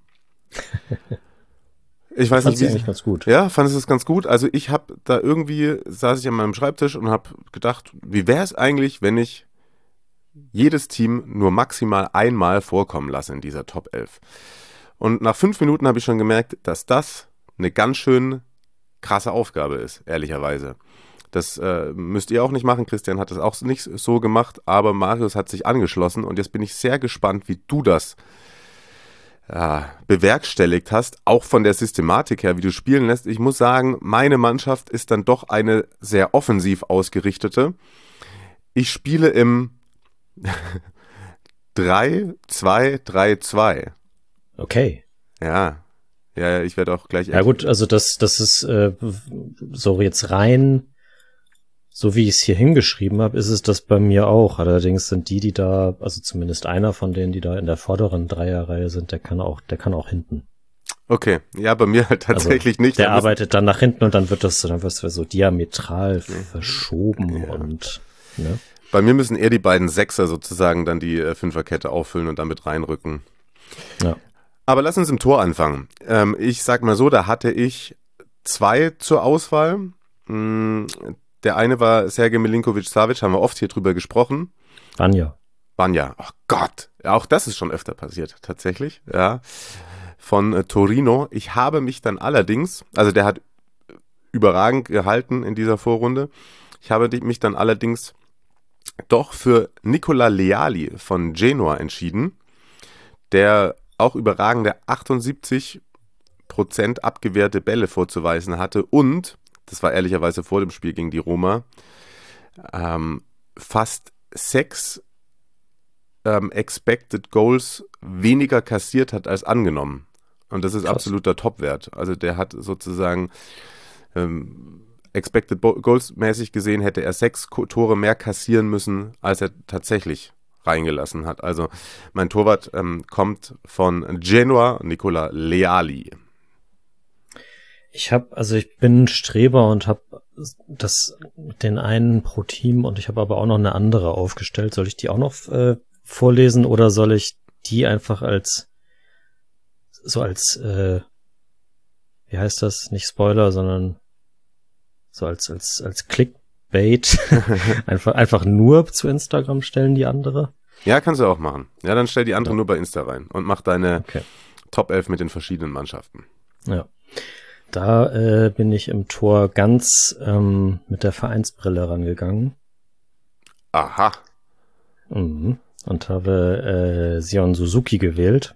Ich weiß nicht, wie eigentlich ganz gut. Ja, fand es ganz gut. Also ich habe da irgendwie, saß ich an meinem Schreibtisch und habe gedacht, wie wäre es eigentlich, wenn ich jedes Team nur maximal einmal vorkommen lasse in dieser Top elf. Und nach fünf Minuten habe ich schon gemerkt, dass das eine ganz schön krasse Aufgabe ist, ehrlicherweise. Das äh, müsst ihr auch nicht machen. Christian hat das auch nicht so gemacht, aber Marius hat sich angeschlossen und jetzt bin ich sehr gespannt, wie du das äh, bewerkstelligt hast, auch von der Systematik her, wie du spielen lässt. Ich muss sagen, meine Mannschaft ist dann doch eine sehr offensiv ausgerichtete. Ich spiele im drei zwei drei zwei. Okay. Ja, ja, ich werde auch gleich... Ja gut, also das, das ist äh, so jetzt rein, so wie ich es hier hingeschrieben habe, ist es das bei mir auch. Allerdings sind die, die da, also zumindest einer von denen, die da in der vorderen Dreierreihe sind, der kann auch, der kann auch hinten. Okay, ja, bei mir halt tatsächlich also, nicht. Der arbeitet dann nach hinten und dann wird das, dann wirst du so diametral verschoben ja. und, ne? Bei mir müssen eher die beiden Sechser sozusagen dann die äh, Fünferkette auffüllen und damit reinrücken. Ja. Aber lass uns im Tor anfangen. Ähm, ich sag mal so, da hatte ich zwei zur Auswahl. Mm, der eine war Sergej Milinković-Savić, haben wir oft hier drüber gesprochen. Banja. Banja, oh Gott, ja, auch das ist schon öfter passiert, tatsächlich, ja, von äh, Torino. Ich habe mich dann allerdings, also der hat überragend gehalten in dieser Vorrunde, ich habe mich dann allerdings doch für Nicola Leali von Genoa entschieden, der auch überragende achtundsiebzig Prozent abgewehrte Bälle vorzuweisen hatte und, das war ehrlicherweise vor dem Spiel gegen die Roma, ähm, fast sechs ähm, Expected Goals weniger kassiert hat als angenommen. Und das ist Krass. Absoluter Topwert. Also der hat sozusagen ähm, Expected Goals mäßig gesehen hätte er sechs Tore mehr kassieren müssen, als er tatsächlich reingelassen hat. Also mein Torwart ähm, kommt von Genoa, Nicola Leali. Ich habe, also ich bin Streber und habe das den einen pro Team und ich habe aber auch noch eine andere aufgestellt. Soll ich die auch noch äh, vorlesen oder soll ich die einfach als so als äh, wie heißt das? Nicht Spoiler, sondern so als als als Clickbait einfach einfach nur zu Instagram stellen, die andere? Ja, kannst du auch machen. Ja, dann stell die andere Ja. nur bei Insta rein und mach deine Okay. Top elf mit den verschiedenen Mannschaften. Ja. Da äh, bin ich im Tor ganz ähm, mit der Vereinsbrille rangegangen. Aha. Mhm. Und habe äh, Sion Suzuki gewählt,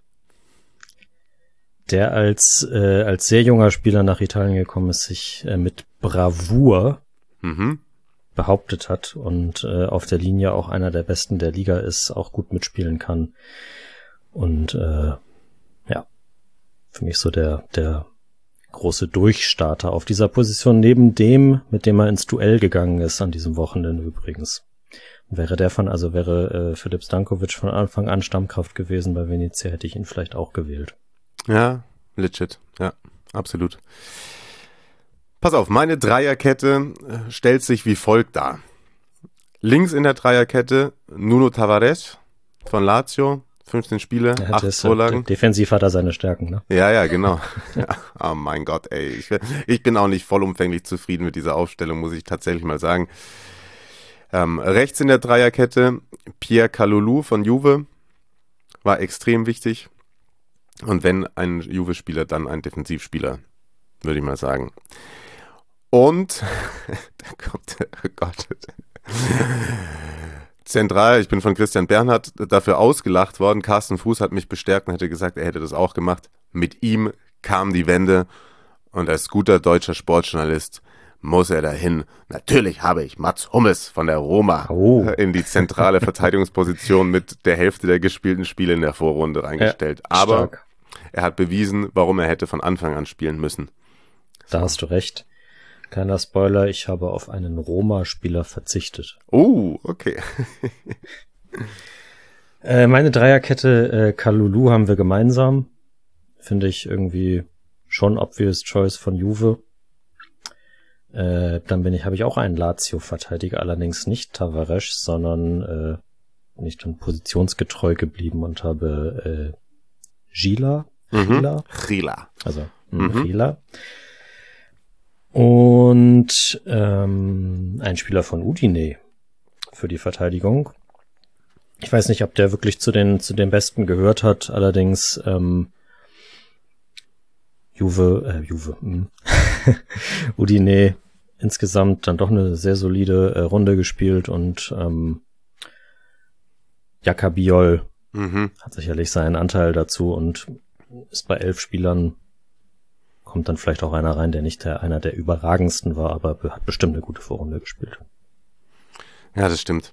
der als äh, als sehr junger Spieler nach Italien gekommen ist, sich äh, mit Bravour Mhm. behauptet hat und äh, auf der Linie auch einer der Besten der Liga ist, auch gut mitspielen kann. Und äh, ja, für mich so der der große Durchstarter auf dieser Position, neben dem, mit dem er ins Duell gegangen ist an diesem Wochenende übrigens. Wäre der von, also wäre äh, Filip Stankovic von Anfang an Stammkraft gewesen bei Venezia, hätte ich ihn vielleicht auch gewählt. Ja, legit. Ja, absolut. Pass auf, meine Dreierkette äh, stellt sich wie folgt dar. Links in der Dreierkette Nuno Tavares von Lazio, fünfzehn Spiele, Er hat acht es, Vorlagen. äh, defensiv hat er seine Stärken, ne? Ja, ja, genau. Ja, oh mein Gott, ey. Ich, ich bin auch nicht vollumfänglich zufrieden mit dieser Aufstellung, muss ich tatsächlich mal sagen. Ähm, rechts in der Dreierkette Pierre Kalulu von Juve war extrem wichtig. Und wenn ein Juve-Spieler, dann ein Defensivspieler, würde ich mal sagen. Und, da kommt, oh Gott, zentral, ich bin von Christian Bernhard dafür ausgelacht worden. Carsten Fuß hat mich bestärkt und hätte gesagt, er hätte das auch gemacht. Mit ihm kam die Wende und als guter deutscher Sportjournalist muss er dahin. Natürlich habe ich Mats Hummels von der Roma Oh. in die zentrale Verteidigungsposition mit der Hälfte der gespielten Spiele in der Vorrunde reingestellt. Ja, Aber stark. er hat bewiesen, warum er hätte von Anfang an spielen müssen. Da hast du recht. Kleiner Spoiler, ich habe auf einen Roma-Spieler verzichtet. Oh, okay. Äh, meine Dreierkette äh, Kalulu haben wir gemeinsam. Finde ich irgendwie schon obvious choice von Juve. Äh, dann bin ich, habe ich auch einen Lazio-Verteidiger, allerdings nicht Tavares, sondern äh, bin ich dann positionsgetreu geblieben und habe äh, Gila, Gila, Gila. also Mhm. mhm. Gila. Und ähm, ein Spieler von Udine für die Verteidigung. Ich weiß nicht, ob der wirklich zu den zu den Besten gehört hat, allerdings ähm, Juve, äh, Juve, mh. Udine insgesamt dann doch eine sehr solide äh, Runde gespielt und ähm, Jakabiol Mhm. hat sicherlich seinen Anteil dazu und ist bei elf Spielern, kommt dann vielleicht auch einer rein, der nicht der, einer der überragendsten war, aber be- hat bestimmt eine gute Vorrunde gespielt. Ja, das stimmt.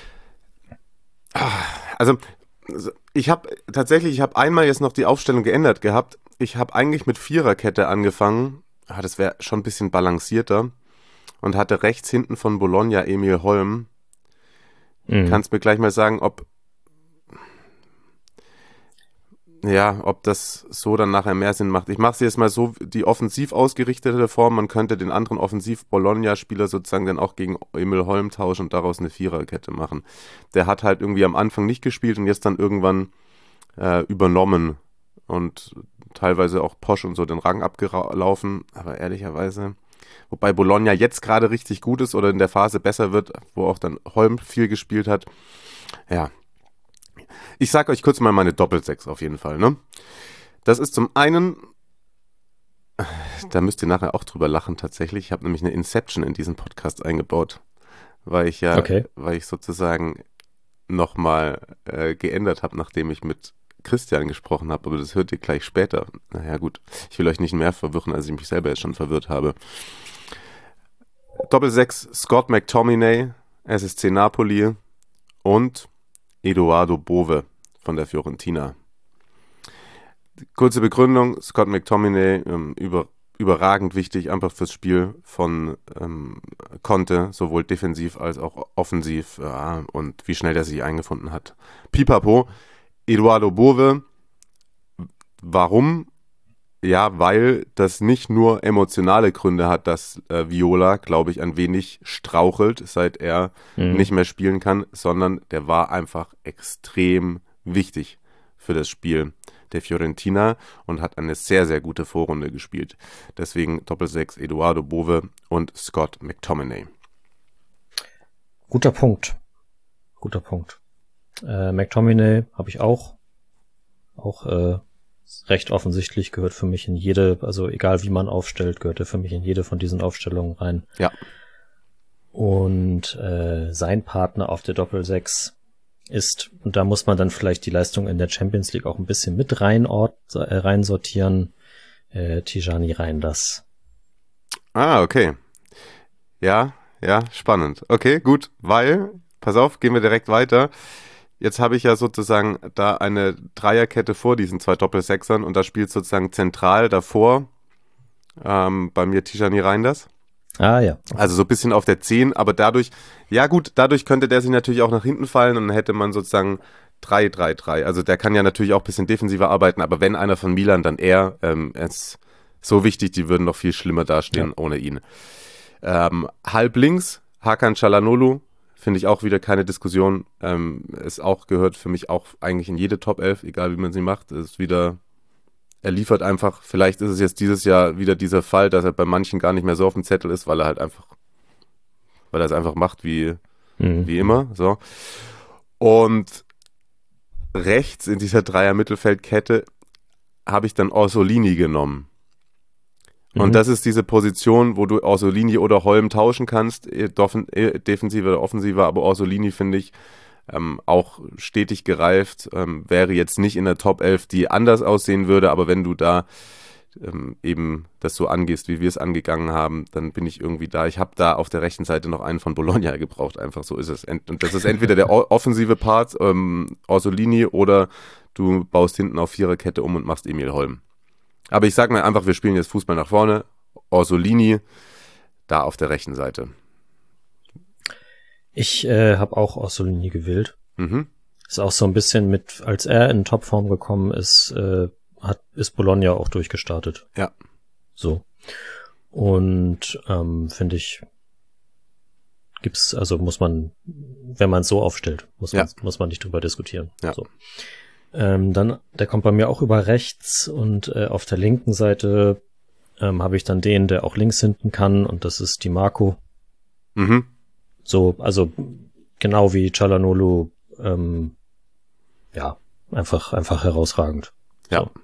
Also, ich habe tatsächlich, ich habe einmal jetzt noch die Aufstellung geändert gehabt. Ich habe eigentlich mit Viererkette angefangen. Ah, das wäre schon ein bisschen balancierter. Und hatte rechts hinten von Bologna Emil Holm. Mhm. Kannst mir gleich mal sagen, ob ja, ob das so dann nachher mehr Sinn macht. Ich mache es jetzt mal so, die offensiv ausgerichtete Form. Man könnte den anderen Offensiv-Bologna-Spieler sozusagen dann auch gegen Emil Holm tauschen und daraus eine Viererkette machen. Der hat halt irgendwie am Anfang nicht gespielt und jetzt dann irgendwann äh, übernommen und teilweise auch Posch und so den Rang abgelaufen. Aber ehrlicherweise, wobei Bologna jetzt gerade richtig gut ist oder in der Phase besser wird, wo auch dann Holm viel gespielt hat. Ja. Ich sage euch kurz mal meine Doppelsechs auf jeden Fall, ne? Das ist zum einen, da müsst ihr nachher auch drüber lachen tatsächlich, ich habe nämlich eine Inception in diesen Podcast eingebaut, weil ich ja, Okay. weil ich sozusagen nochmal äh, geändert habe, nachdem ich mit Christian gesprochen habe, aber das hört ihr gleich später. Naja gut, ich will euch nicht mehr verwirren, als ich mich selber jetzt schon verwirrt habe. Doppelsechs, Scott McTominay, S S C Napoli und Eduardo Bove von der Fiorentina. Kurze Begründung, Scott McTominay, ähm, über, überragend wichtig, einfach fürs Spiel von ähm, Conte, sowohl defensiv als auch offensiv, ja, und wie schnell der sich eingefunden hat. Pipapo, Eduardo Bove, warum? Ja, weil das nicht nur emotionale Gründe hat, dass äh, Viola, glaube ich, ein wenig strauchelt, seit er mhm. nicht mehr spielen kann, sondern der war einfach extrem wichtig für das Spiel der Fiorentina und hat eine sehr, sehr gute Vorrunde gespielt. Deswegen Doppelsechs Eduardo Bove und Scott McTominay. Guter Punkt. Guter Punkt. Äh, McTominay habe ich auch. Auch äh, recht offensichtlich, gehört für mich in jede, also egal wie man aufstellt, gehört er für mich in jede von diesen Aufstellungen rein. Ja. Und äh, sein Partner auf der Doppelsechs ist, und da muss man dann vielleicht die Leistung in der Champions League auch ein bisschen mit rein ort, äh, reinsortieren, äh, Tijani Reinders. Ah, okay. Ja, ja, spannend. Okay, gut, weil, pass auf, gehen wir direkt weiter. Jetzt habe ich ja sozusagen da eine Dreierkette vor diesen zwei Doppelsechsern und da spielt sozusagen zentral davor ähm, bei mir Tijani Reinders. Ah ja. Also so ein bisschen auf der zehn, aber dadurch, ja gut, dadurch könnte der sich natürlich auch nach hinten fallen und dann hätte man sozusagen drei drei drei. Also der kann ja natürlich auch ein bisschen defensiver arbeiten, aber wenn einer von Milan, dann er. Ähm, er ist so wichtig, die würden noch viel schlimmer dastehen ja. ohne ihn. Ähm, halb links, Hakan Çalhanoğlu. Finde ich auch wieder keine Diskussion. Ähm, es auch gehört für mich auch eigentlich in jede Top elf, egal wie man sie macht. Es ist wieder, er liefert einfach, vielleicht ist es jetzt dieses Jahr wieder dieser Fall, dass er bei manchen gar nicht mehr so auf dem Zettel ist, weil er halt einfach, weil er es einfach macht wie, mhm. wie immer. So. Und rechts in dieser Dreier-Mittelfeldkette habe ich dann Orsolini genommen. Und mhm. das ist diese Position, wo du Orsolini oder Holm tauschen kannst, defensiver oder offensiver, aber Orsolini finde ich ähm, auch stetig gereift, ähm, wäre jetzt nicht in der Top elf, die anders aussehen würde, aber wenn du da ähm, eben das so angehst, wie wir es angegangen haben, dann bin ich irgendwie da. Ich habe da auf der rechten Seite noch einen von Bologna gebraucht, einfach so ist es. Und das ist entweder der offensive Part, ähm, Orsolini, oder du baust hinten auf Viererkette um und machst Emil Holm. Aber ich sage mir einfach, wir spielen jetzt Fußball nach vorne. Orsolini, da auf der rechten Seite. Ich äh, habe auch Orsolini gewählt. Mhm. Ist auch so ein bisschen mit, als er in Topform gekommen ist, äh, hat ist Bologna auch durchgestartet. Ja. So. Und ähm, finde ich, gibt's, also muss man, wenn man es so aufstellt, muss man, ja. muss man nicht drüber diskutieren. Ja. So. Ähm, dann, der kommt bei mir auch über rechts und äh, auf der linken Seite ähm, habe ich dann den, der auch links hinten kann, und das ist Di Marco. Mhm. So, also genau wie Çalhanoğlu, ähm, ja, einfach einfach herausragend. Ja. So.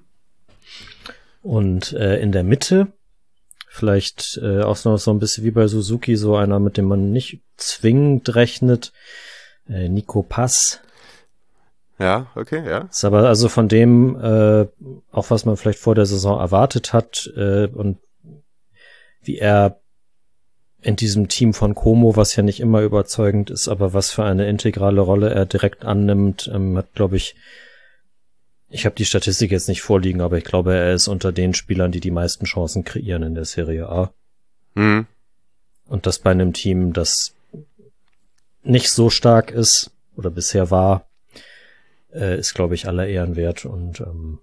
Und äh, in der Mitte vielleicht äh, auch noch so ein bisschen wie bei Suzuki, so einer, mit dem man nicht zwingend rechnet, äh, Nico Pass. Ja, okay, ja. Ist aber also von dem, äh, auch was man vielleicht vor der Saison erwartet hat, äh, und wie er in diesem Team von Como, was ja nicht immer überzeugend ist, aber was für eine integrale Rolle er direkt annimmt, ähm, hat, glaube ich, ich habe die Statistik jetzt nicht vorliegen, aber ich glaube, er ist unter den Spielern, die die meisten Chancen kreieren in der Serie A. Mhm. Und das bei einem Team, das nicht so stark ist oder bisher war, äh, ist, glaube ich, aller Ehren wert. Und ähm,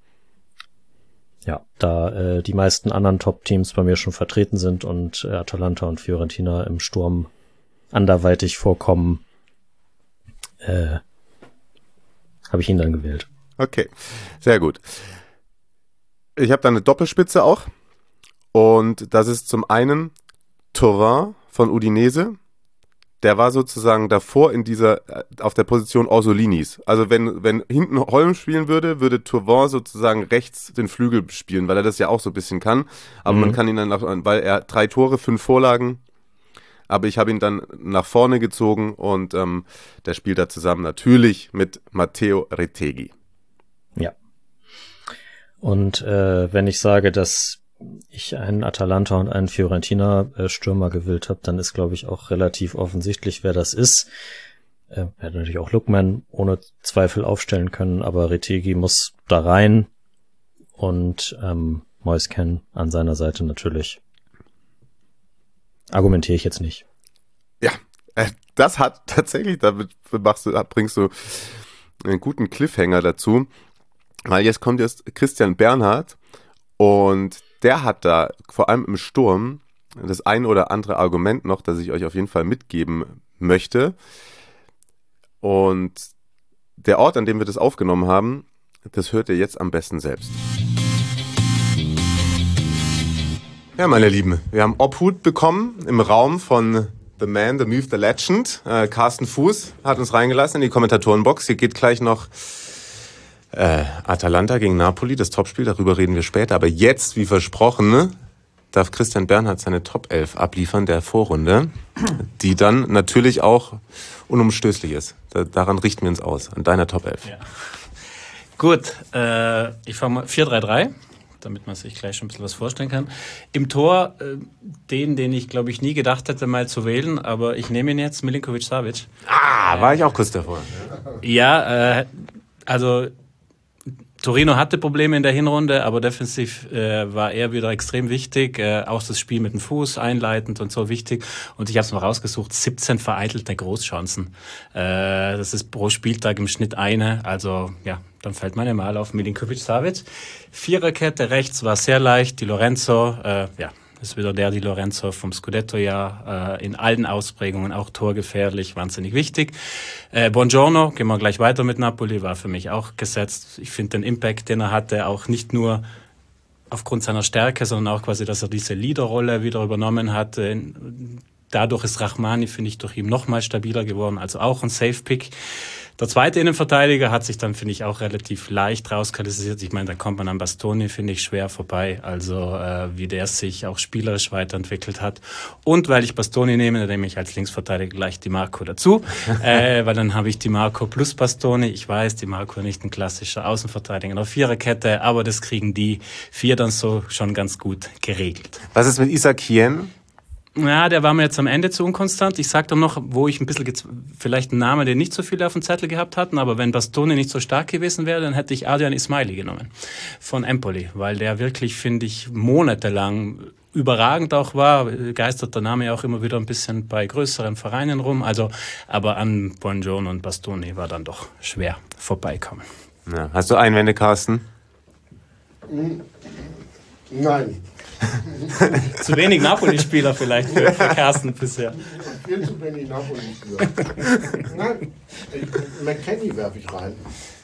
ja, da äh, die meisten anderen Top-Teams bei mir schon vertreten sind und äh, Atalanta und Fiorentina im Sturm anderweitig vorkommen, äh, habe ich ihn dann gewählt. Okay, sehr gut. Ich habe da eine Doppelspitze auch. Und das ist zum einen Thauvin von Udinese. Der war sozusagen davor in dieser, auf der Position Orsolinis. Also wenn, wenn hinten Holm spielen würde, würde Thauvin sozusagen rechts den Flügel spielen, weil er das ja auch so ein bisschen kann. Aber mhm. man kann ihn dann, nach, weil er drei Tore, fünf Vorlagen. Aber ich habe ihn dann nach vorne gezogen und ähm, der spielt da zusammen natürlich mit Matteo Retegui. Ja. Und äh, wenn ich sage, dass ich einen Atalanta und einen Fiorentina-Stürmer gewählt habe, dann ist, glaube ich, auch relativ offensichtlich, wer das ist. Äh, er hätte natürlich auch Lookman ohne Zweifel aufstellen können, aber Retegui muss da rein. Und ähm, Moise Kean an seiner Seite natürlich. Argumentiere ich jetzt nicht. Ja, das hat tatsächlich, damit machst du, bringst du einen guten Cliffhanger dazu, weil jetzt kommt jetzt Christian Bernhard und der hat da vor allem im Sturm das ein oder andere Argument noch, das ich euch auf jeden Fall mitgeben möchte. Und der Ort, an dem wir das aufgenommen haben, das hört ihr jetzt am besten selbst. Ja, meine Lieben, wir haben Obhut bekommen im Raum von The Man, The Myth, The Legend. Äh, Carsten Fuß hat uns reingelassen in die Kommentatorenbox. Hier geht gleich noch äh, Atalanta gegen Napoli, das Topspiel, darüber reden wir später. Aber jetzt, wie versprochen, ne, darf Christian Bernhard seine Top elf abliefern der Vorrunde, die dann natürlich auch unumstößlich ist. Da, daran richten wir uns aus, an deiner Top elf. Ja. Gut, äh, ich fange mal vier drei drei. Damit man sich gleich schon ein bisschen was vorstellen kann. Im Tor, äh, den, den ich, glaube ich, nie gedacht hätte, mal zu wählen, aber ich nehme ihn jetzt, Milinkovic-Savic. Ah, war ich auch kurz davor. Ja, äh, also Torino hatte Probleme in der Hinrunde, aber defensiv äh, war er wieder extrem wichtig. Äh, auch das Spiel mit dem Fuß einleitend und so wichtig. Und ich habe es mal rausgesucht, siebzehn vereitelte Großchancen. Äh, das ist pro Spieltag im Schnitt eine. Also ja, dann fällt meine Mal auf Milinkovic-Savic. Viererkette rechts war sehr leicht. Di Lorenzo, äh, ja, ist wieder der Di Lorenzo vom Scudetto-Jahr. Äh, in allen Ausprägungen, auch torgefährlich, wahnsinnig wichtig. Äh, Buongiorno, gehen wir gleich weiter mit Napoli, war für mich auch gesetzt. Ich finde den Impact, den er hatte, auch nicht nur aufgrund seiner Stärke, sondern auch quasi, dass er diese Leaderrolle wieder übernommen hat. Dadurch ist Rachmani, finde ich, durch ihn nochmal stabiler geworden, also auch ein Safe-Pick. Der zweite Innenverteidiger hat sich dann, finde ich, auch relativ leicht rauskristallisiert. Ich meine, da kommt man an Bastoni, finde ich, schwer vorbei. Also äh, wie der sich auch spielerisch weiterentwickelt hat. Und weil ich Bastoni nehme, dann nehme ich als Linksverteidiger gleich Di Marco dazu. äh, weil dann habe ich Di Marco plus Bastoni. Ich weiß, Di Marco nicht ein klassischer Außenverteidiger in der Viererkette, aber das kriegen die vier dann so schon ganz gut geregelt. Was ist mit Isaac Hien? Ja, der war mir jetzt am Ende zu unkonstant. Ich sag doch noch, wo ich ein bisschen, gez- vielleicht einen Namen, den nicht so viele auf dem Zettel gehabt hatten, aber wenn Bastoni nicht so stark gewesen wäre, dann hätte ich Adrian Ismaili genommen von Empoli, weil der wirklich, finde ich, monatelang überragend auch war. Geistert der Name ja auch immer wieder ein bisschen bei größeren Vereinen rum. Also, aber an Buongiorno und Bastoni war dann doch schwer vorbeikommen. Ja. Hast du Einwände, Carsten? Nein. Zu wenig Napoli-Spieler vielleicht für, für Carsten bisher. Viel zu wenig Napoli-Spieler. Nein, ich, McKennie werfe ich rein.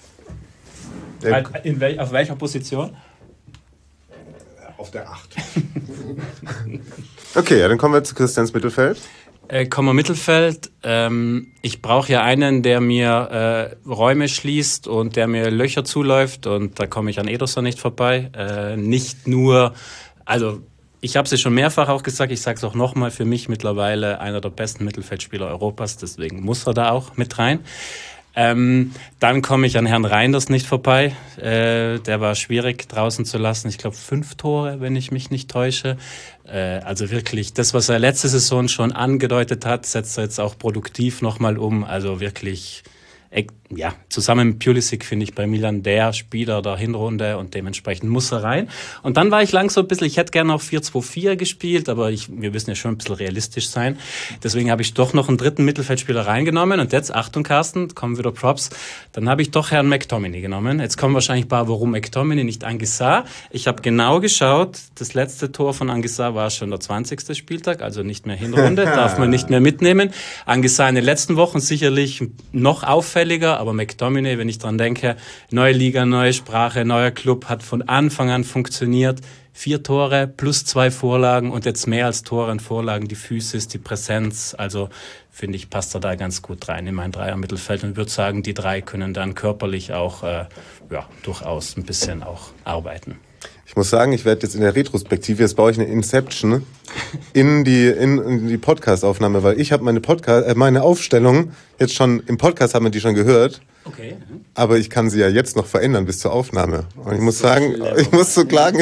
In wel, auf welcher Position? Auf der acht. Okay, ja, dann kommen wir zu Christians Mittelfeld. Äh, kommen wir Mittelfeld. Ähm, ich brauche ja einen, der mir äh, Räume schließt und der mir Löcher zuläuft. Und da komme ich an Ederson nicht vorbei. Äh, nicht nur... Also ich habe es ja schon mehrfach auch gesagt, ich sage es auch nochmal, für mich mittlerweile einer der besten Mittelfeldspieler Europas, deswegen muss er da auch mit rein. Ähm, dann komme ich an Herrn Reinders nicht vorbei, äh, der war schwierig draußen zu lassen, ich glaube fünf Tore, wenn ich mich nicht täusche. Äh, also wirklich, das, was er letzte Saison schon angedeutet hat, setzt er jetzt auch produktiv nochmal um, also wirklich... Ja, zusammen mit Pulisic finde ich bei Milan der Spieler der Hinrunde und dementsprechend muss er rein. Und dann war ich lang so ein bisschen, ich hätte gerne auch vier zwei vier gespielt, aber ich, wir müssen ja schon ein bisschen realistisch sein. Deswegen habe ich doch noch einen dritten Mittelfeldspieler reingenommen und jetzt, Achtung Carsten, kommen wieder Props, dann habe ich doch Herrn McTominay genommen. Jetzt kommen wahrscheinlich ein paar, warum McTominay, nicht Anguissa. Ich habe genau geschaut, das letzte Tor von Anguissa war schon der zwanzigste Spieltag, also nicht mehr Hinrunde, darf man nicht mehr mitnehmen. Anguissa in den letzten Wochen sicherlich noch auffälliger, aber McTominay, wenn ich dran denke, neue Liga, neue Sprache, neuer Club, hat von Anfang an funktioniert. Vier Tore plus zwei Vorlagen und jetzt mehr als Tore und Vorlagen, die Physis, die Präsenz. Also finde ich, passt er da ganz gut rein in mein Dreier-Mittelfeld und würde sagen, die drei können dann körperlich auch äh, ja, durchaus ein bisschen auch arbeiten. Ich muss sagen, ich werde jetzt in der Retrospektive, jetzt baue ich eine Inception in die, in, in die Podcast-Aufnahme, weil ich habe meine Podcast, äh, meine Aufstellung jetzt schon, im Podcast haben wir die schon gehört, okay. Aber ich kann sie ja jetzt noch verändern bis zur Aufnahme. Und ich muss sagen, ich muss so klagen,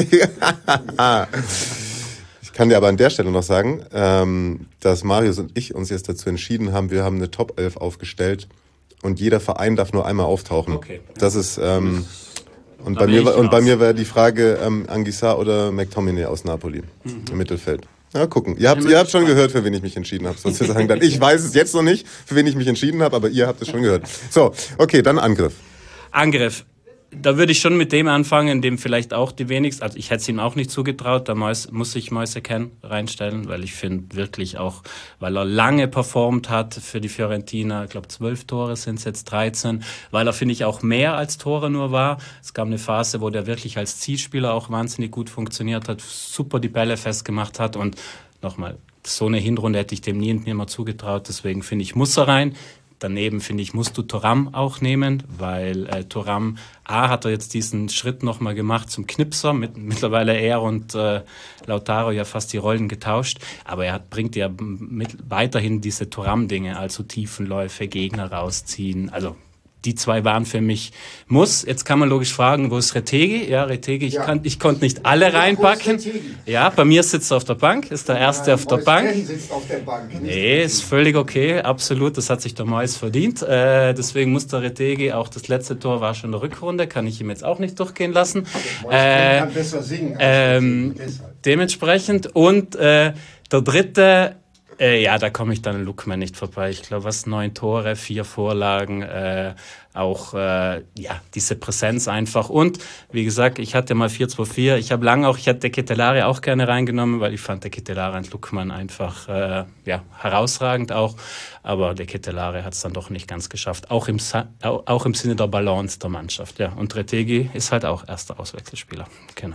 ich kann dir aber an der Stelle noch sagen, ähm, dass Marius und ich uns jetzt dazu entschieden haben, wir haben eine Top elf aufgestellt und jeder Verein darf nur einmal auftauchen. Okay. Das ist... Ähm, Und bei, mir, und bei mir wäre die Frage ähm, Anguissa oder McTominay aus Napoli mhm. im Mittelfeld. Ja, gucken. Ihr habt, ihr habt schon gehört, für wen ich mich entschieden habe, sozusagen. Dann. Ich weiß es jetzt noch nicht, für wen ich mich entschieden habe, aber ihr habt es schon gehört. So, okay, dann Angriff. Angriff. Da würde ich schon mit dem anfangen, dem vielleicht auch die wenigsten, also ich hätte es ihm auch nicht zugetraut, da muss, muss ich Moise Kean reinstellen, weil ich finde wirklich auch, weil er lange performt hat für die Fiorentina, ich glaube zwölf Tore sind es jetzt dreizehn, weil er, finde ich, auch mehr als Tore nur war. Es gab eine Phase, wo der wirklich als Zielspieler auch wahnsinnig gut funktioniert hat, super die Bälle festgemacht hat und nochmal, so eine Hinrunde hätte ich dem nie und nimmer zugetraut, deswegen finde ich, muss er rein. Daneben, finde ich, musst du Thuram auch nehmen, weil äh, Thuram, A, hat er jetzt diesen Schritt nochmal gemacht zum Knipser, mit, mittlerweile er und äh, Lautaro ja fast die Rollen getauscht, aber er hat, bringt ja mit, weiterhin diese Thuram-Dinge, also Tiefenläufe, Gegner rausziehen, also die zwei waren für mich Muss. Jetzt kann man logisch fragen, wo ist Retegui? Ja, Retegui, ich, ja. Kann, ich konnte nicht alle reinpacken. Ja, bei mir sitzt er auf der Bank, ist der Erste Nein, auf der Bank. Sitzt auf der Bank. Nee, ist völlig okay, absolut, das hat sich der Mois verdient. Äh, deswegen muss der Retegui, auch das letzte Tor war schon in der Rückrunde, kann ich ihm jetzt auch nicht durchgehen lassen. Äh, kann besser singen. Ähm, dementsprechend. Und äh, der dritte... Äh, ja, da komme ich dann an Lookman nicht vorbei. Ich glaube, was neun Tore, vier Vorlagen, äh, auch äh, ja diese Präsenz einfach. Und wie gesagt, ich hatte mal vier zwei vier. Ich habe lange auch, ich hätte Ketelare auch gerne reingenommen, weil ich fand der Ketelare und Lookman einfach äh, ja herausragend auch. Aber der Ketelare hat es dann doch nicht ganz geschafft. Auch im, auch im Sinne der Balance der Mannschaft. Ja. Und Retegui ist halt auch erster Auswechselspieler. Genau.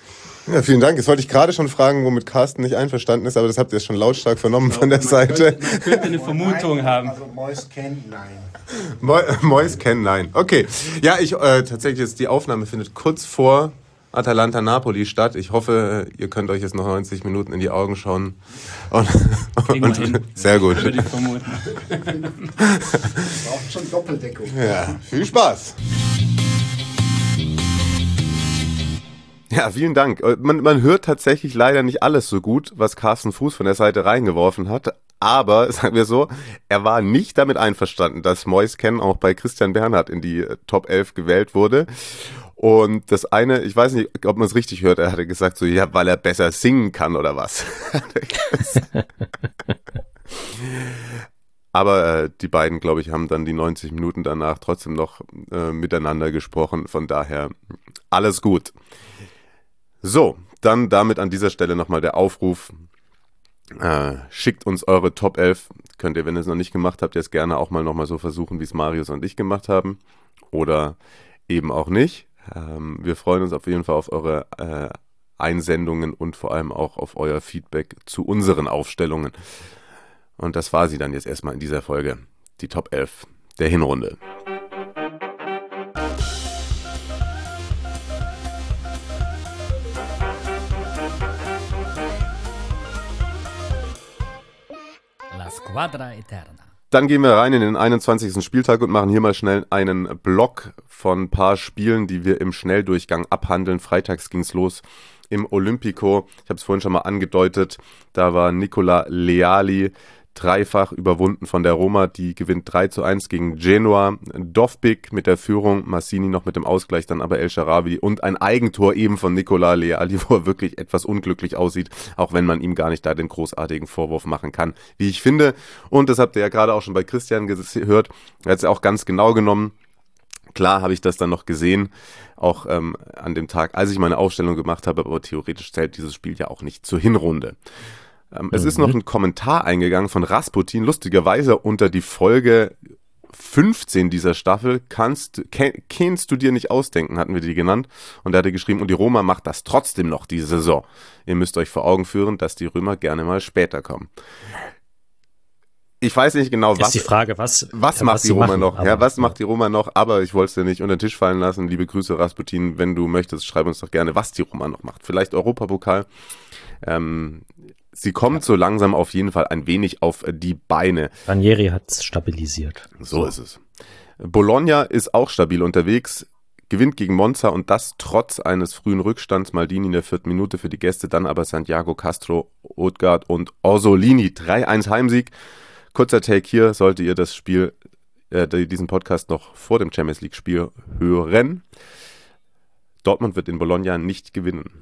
Ja, vielen Dank. Jetzt wollte ich gerade schon fragen, womit Carsten nicht einverstanden ist, aber das habt ihr schon lautstark vernommen von der Seite. Könnte, man könnte eine Vermutung haben. Also Moise Kean, nein. Mo- Moise Kean, nein. Okay. Ja, ich äh, tatsächlich ist die Aufnahme findet kurz vor Atalanta Napoli statt. Ich hoffe, ihr könnt euch jetzt noch neunzig Minuten in die Augen schauen. Und, und, und sehr gut. Würde ich vermuten. Braucht schon Doppeldeckung. Ja, viel Spaß. Ja, vielen Dank. Man, man hört tatsächlich leider nicht alles so gut, was Carsten Fuß von der Seite reingeworfen hat. Aber, sagen wir so, er war nicht damit einverstanden, dass Moise Kean auch bei Christian Bernhard in die Top elf gewählt wurde. Und das eine, ich weiß nicht, ob man es richtig hört, er hatte gesagt so, ja, weil er besser singen kann oder was. Aber äh, die beiden, glaube ich, haben dann die neunzig Minuten danach trotzdem noch äh, miteinander gesprochen. Von daher alles gut. So, dann damit an dieser Stelle nochmal der Aufruf. Äh, schickt uns eure Top elf. Könnt ihr, wenn ihr es noch nicht gemacht habt, jetzt gerne auch mal nochmal so versuchen, wie es Marius und ich gemacht haben. Oder eben auch nicht. Ähm, wir freuen uns auf jeden Fall auf eure äh, Einsendungen und vor allem auch auf euer Feedback zu unseren Aufstellungen. Und das war sie dann jetzt erstmal in dieser Folge. Die Top elf der Hinrunde. Squadra Eterna. Dann gehen wir rein in den einundzwanzigsten Spieltag und machen hier mal schnell einen Block von ein paar Spielen, die wir im Schnelldurchgang abhandeln. Freitags ging es los im Olimpico. Ich habe es vorhin schon mal angedeutet. Da war Nicola Leali dreifach überwunden von der Roma. Die gewinnt drei zu eins gegen Genoa. Dovbyk mit der Führung, Massini noch mit dem Ausgleich, dann aber El Shaarawy und ein Eigentor eben von Nicola Leali, wo er wirklich etwas unglücklich aussieht, auch wenn man ihm gar nicht da den großartigen Vorwurf machen kann, wie ich finde. Und das habt ihr ja gerade auch schon bei Christian gehört. Er hat es ja auch ganz genau genommen. Klar habe ich das dann noch gesehen, auch ähm, an dem Tag, als ich meine Aufstellung gemacht habe, aber theoretisch zählt dieses Spiel ja auch nicht zur Hinrunde. Ähm, es mhm. ist noch ein Kommentar eingegangen von Rasputin, lustigerweise unter die Folge fünfzehn dieser Staffel, kannst, kannst du dir nicht ausdenken, hatten wir die genannt. Und er hatte geschrieben, und die Roma macht das trotzdem noch diese Saison. Ihr müsst euch vor Augen führen, dass die Römer gerne mal später kommen. Ich weiß nicht genau, was, ist die Frage, was, was ja, macht was die Roma machen, noch? aber, Ja, was ja. macht die Roma noch? Aber ich wollte es dir nicht unter den Tisch fallen lassen. Liebe Grüße, Rasputin. Wenn du möchtest, schreib uns doch gerne, was die Roma noch macht. Vielleicht Europapokal. Ähm, sie kommt so langsam auf jeden Fall ein wenig auf die Beine. Ranieri hat es stabilisiert. So ist es. Bologna ist auch stabil unterwegs. Gewinnt gegen Monza und das trotz eines frühen Rückstands. Maldini in der vierten Minute für die Gäste, dann aber Santiago, Castro, Odegaard und Orsolini. drei eins Heimsieg. Kurzer Take hier, sollte ihr das Spiel, äh, diesen Podcast noch vor dem Champions League Spiel hören. Dortmund wird in Bologna nicht gewinnen.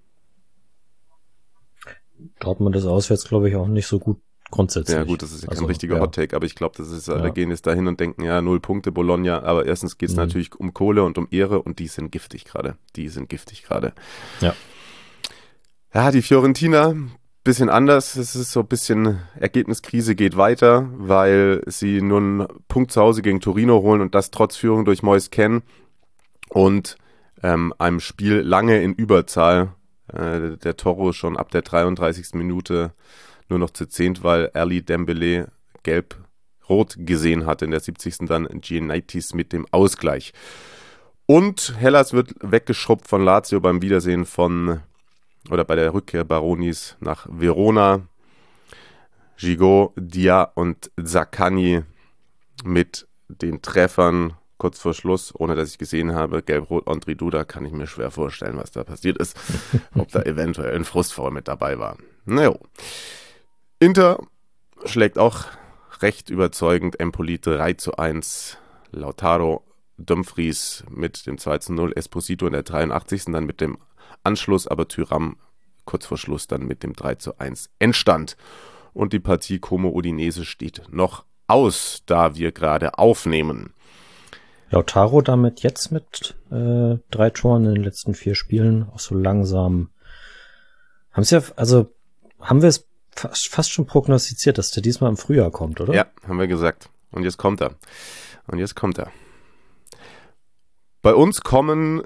Dortmund ist auswärts, glaube ich, auch nicht so gut grundsätzlich. Ja gut, das ist ja kein also, richtiger ja. Hot-Take, aber ich glaube, das ist, alle Ja. gehen jetzt dahin und denken, ja, null Punkte Bologna, aber erstens geht es Mhm. natürlich um Kohle und um Ehre und die sind giftig gerade. Die sind giftig gerade. Ja. Ja, die Fiorentina, bisschen anders. Es ist so ein bisschen, Ergebniskrise geht weiter, weil sie nur einen Punkt zu Hause gegen Torino holen und das trotz Führung durch Moise Kean und ähm, einem Spiel lange in Überzahl. Äh, der Toro schon ab der dreiunddreißigsten Minute nur noch zu zehnt, weil Ali Dembélé gelb-rot gesehen hat. In der siebzigsten dann Giannaitis mit dem Ausgleich. Und Hellas wird weggeschrubbt von Lazio beim Wiedersehen von, oder bei der Rückkehr Baronis nach Verona. Gigot, Dia und Zaccagni mit den Treffern kurz vor Schluss, ohne dass ich gesehen habe, gelb-rot Ondrej Duda, kann ich mir schwer vorstellen, was da passiert ist. Ob da eventuell ein Frustfoul mit dabei war. Na jo. Inter schlägt auch recht überzeugend Empoli drei zu eins. Lautaro Dumfries mit dem zwei zu null. Esposito in der dreiundachtzigsten dann mit dem Anschluss, aber Thuram kurz vor Schluss dann mit dem drei zu eins Endstand. Und die Partie Como-Udinese steht noch aus, da wir gerade aufnehmen. Lautaro damit jetzt mit äh, drei Toren in den letzten vier Spielen, auch so langsam. Haben sie ja, also haben wir es fast, fast schon prognostiziert, dass der diesmal im Frühjahr kommt, oder? Ja, haben wir gesagt. Und jetzt kommt er. Und jetzt kommt er. Bei uns kommen,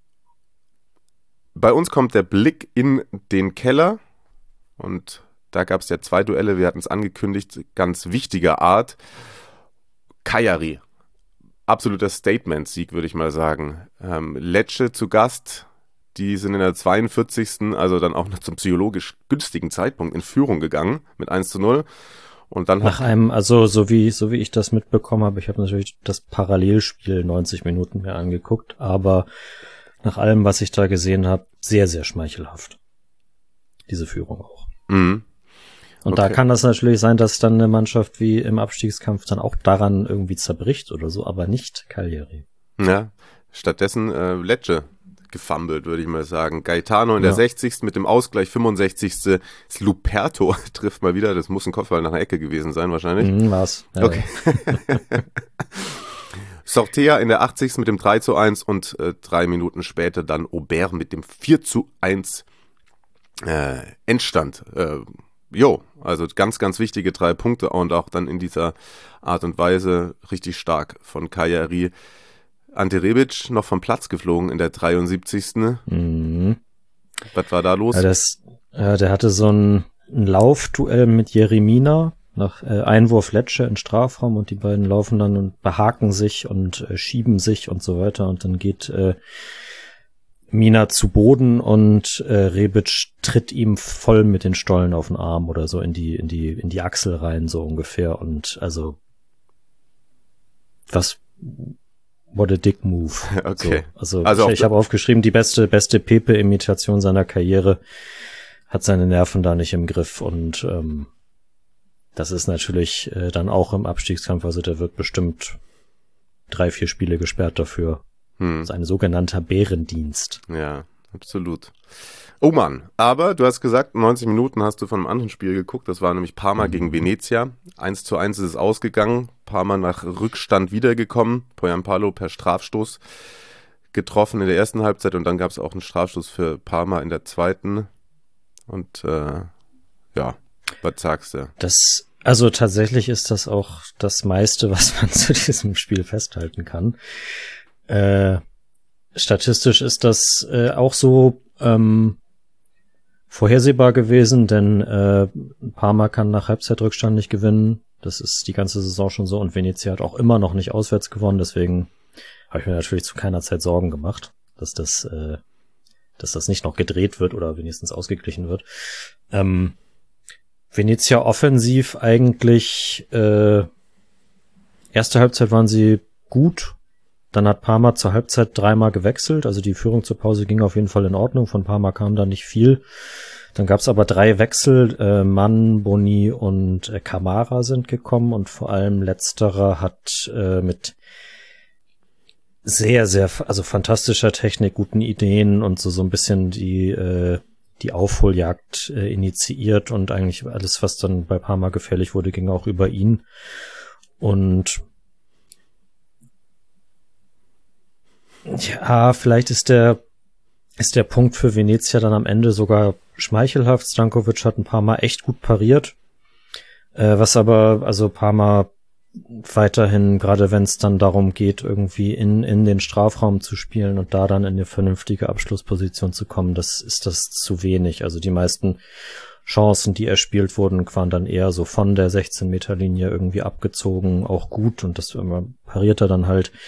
bei uns kommt der Blick in den Keller. Und da gab es ja zwei Duelle, wir hatten es angekündigt, ganz wichtiger Art. Cagliari. Absoluter Statement-Sieg, würde ich mal sagen. Ähm, Lecce zu Gast, die sind in der zweiundvierzigsten also dann auch noch zum psychologisch günstigen Zeitpunkt in Führung gegangen mit eins zu null. Und dann Nach hat, einem, also so wie so wie ich das mitbekommen habe, ich habe natürlich das Parallelspiel neunzig Minuten mir angeguckt, aber nach allem, was ich da gesehen habe, sehr, sehr schmeichelhaft. Diese Führung auch. mh, Und Okay. da kann das natürlich sein, dass dann eine Mannschaft wie im Abstiegskampf dann auch daran irgendwie zerbricht oder so, aber nicht Cagliari. ja, stattdessen äh, Lecce gefummelt, würde ich mal sagen. Gaetano in der Ja. sechzigsten mit dem Ausgleich, fünfundsechzigsten Luperto trifft mal wieder, das muss ein Kopfball nach der Ecke gewesen sein wahrscheinlich. Mhm, war's. Ja, Okay. Sortea in der achtzigsten mit dem drei zu eins und äh, drei Minuten später dann Aubert mit dem vier zu eins äh, Endstand. Äh, jo, also ganz, ganz wichtige drei Punkte und auch dann in dieser Art und Weise richtig stark von Cagliari. Ante Rebic noch vom Platz geflogen in der dreiundsiebzigsten Mhm. Was war da los? Ja, das, äh, der hatte so ein, ein Laufduell mit Jeremina nach äh, Einwurf Lecce in Strafraum und die beiden laufen dann und behaken sich und äh, schieben sich und so weiter und dann geht äh, Mina zu Boden und äh, Rebic tritt ihm voll mit den Stollen auf den Arm oder so in die in die in die Achsel rein so ungefähr und also was what a dick move. Okay. So, also, Also auch- ich, ich habe aufgeschrieben, die beste beste Pepe-Imitation seiner Karriere, hat seine Nerven da nicht im Griff und ähm, das ist natürlich äh, dann auch im Abstiegskampf, also der wird bestimmt drei, vier Spiele gesperrt dafür. Hm. Das ist ein sogenannter Bärendienst. Ja, absolut. Oh Mann, aber du hast gesagt, neunzig Minuten hast du von einem anderen Spiel geguckt, das war nämlich Parma gegen Venezia. eins zu eins ist es ausgegangen, Parma nach Rückstand wiedergekommen, Poyampalo per Strafstoß getroffen in der ersten Halbzeit und dann gab es auch einen Strafstoß für Parma in der zweiten. Und äh, ja, was sagst du? Das, also tatsächlich ist das auch das meiste, was man zu diesem Spiel festhalten kann. Äh, statistisch ist das äh, auch so ähm, vorhersehbar gewesen, denn äh, Parma kann nach Halbzeitrückstand nicht gewinnen. Das ist die ganze Saison schon so und Venezia hat auch immer noch nicht auswärts gewonnen, deswegen habe ich mir natürlich zu keiner Zeit Sorgen gemacht, dass das, äh, dass das nicht noch gedreht wird oder wenigstens ausgeglichen wird. Ähm, Venezia offensiv eigentlich, äh, erste Halbzeit waren sie gut, dann hat Parma zur Halbzeit dreimal gewechselt, also die Führung zur Pause ging auf jeden Fall in Ordnung, von Parma kam da nicht viel. Dann gab es aber drei Wechsel, äh, Mann, Boni und äh, Camara sind gekommen und vor allem letzterer hat äh, mit sehr, sehr, also fantastischer Technik, guten Ideen und so so ein bisschen die äh, die Aufholjagd äh, initiiert und eigentlich alles, was dann bei Parma gefährlich wurde, ging auch über ihn. Und ja, vielleicht ist der ist der Punkt für Venezia dann am Ende sogar schmeichelhaft. Stankovic hat ein paar Mal echt gut pariert, äh, was aber, also Parma weiterhin, gerade wenn es dann darum geht, irgendwie in in den Strafraum zu spielen und da dann in eine vernünftige Abschlussposition zu kommen, das ist das zu wenig. Also die meisten Chancen, die erspielt wurden, waren dann eher so von der sechzehn-Meter-Linie irgendwie abgezogen, auch gut, und das pariert er dann halt.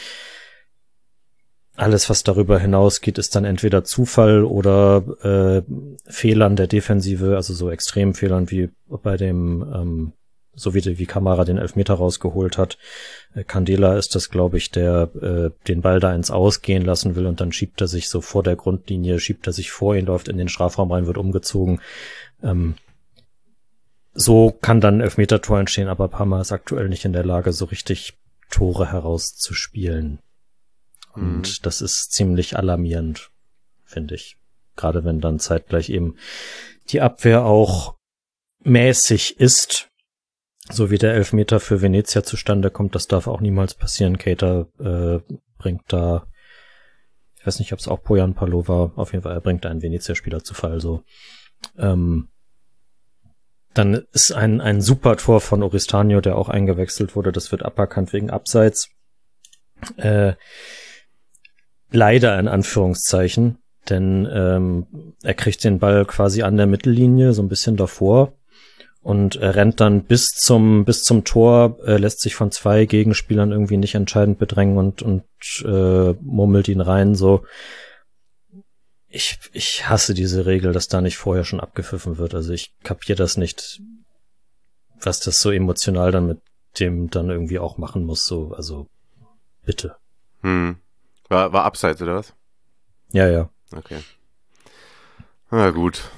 Alles, was darüber hinausgeht, ist dann entweder Zufall oder äh, Fehlern der Defensive, also so extremen Fehlern wie bei dem ähm, so wie, wie Kamara den Elfmeter rausgeholt hat. Äh, Candela ist das, glaube ich, der äh, den Ball da ins Ausgehen lassen will und dann schiebt er sich so vor der Grundlinie, schiebt er sich vor ihn, läuft in den Strafraum rein, wird umgezogen. Ähm, so kann dann ein Elfmeter-Tor entstehen, aber Parma ist aktuell nicht in der Lage, so richtig Tore herauszuspielen. Und mhm. das ist ziemlich alarmierend, finde ich. Gerade wenn dann zeitgleich eben die Abwehr auch mäßig ist. So wie der Elfmeter für Venezia zustande kommt, das darf auch niemals passieren. Keita äh, bringt da, ich weiß nicht, ob es auch Poyan Palo war, auf jeden Fall, er bringt da einen Venezia-Spieler zu Fall. So. Ähm, dann ist ein ein super Tor von Oristanio, der auch eingewechselt wurde. Das wird aberkannt wegen Abseits. Äh, leider in Anführungszeichen, denn ähm, er kriegt den Ball quasi an der Mittellinie, so ein bisschen davor. Und er rennt dann bis zum bis zum Tor, äh, lässt sich von zwei Gegenspielern irgendwie nicht entscheidend bedrängen und und äh, murmelt ihn rein. So, ich ich hasse diese Regel, dass da nicht vorher schon abgepfiffen wird. Also ich kapiere das nicht, was das so emotional dann mit dem dann irgendwie auch machen muss. So, also bitte. Hm. War war abseits oder was? Ja, ja. Okay. Na gut.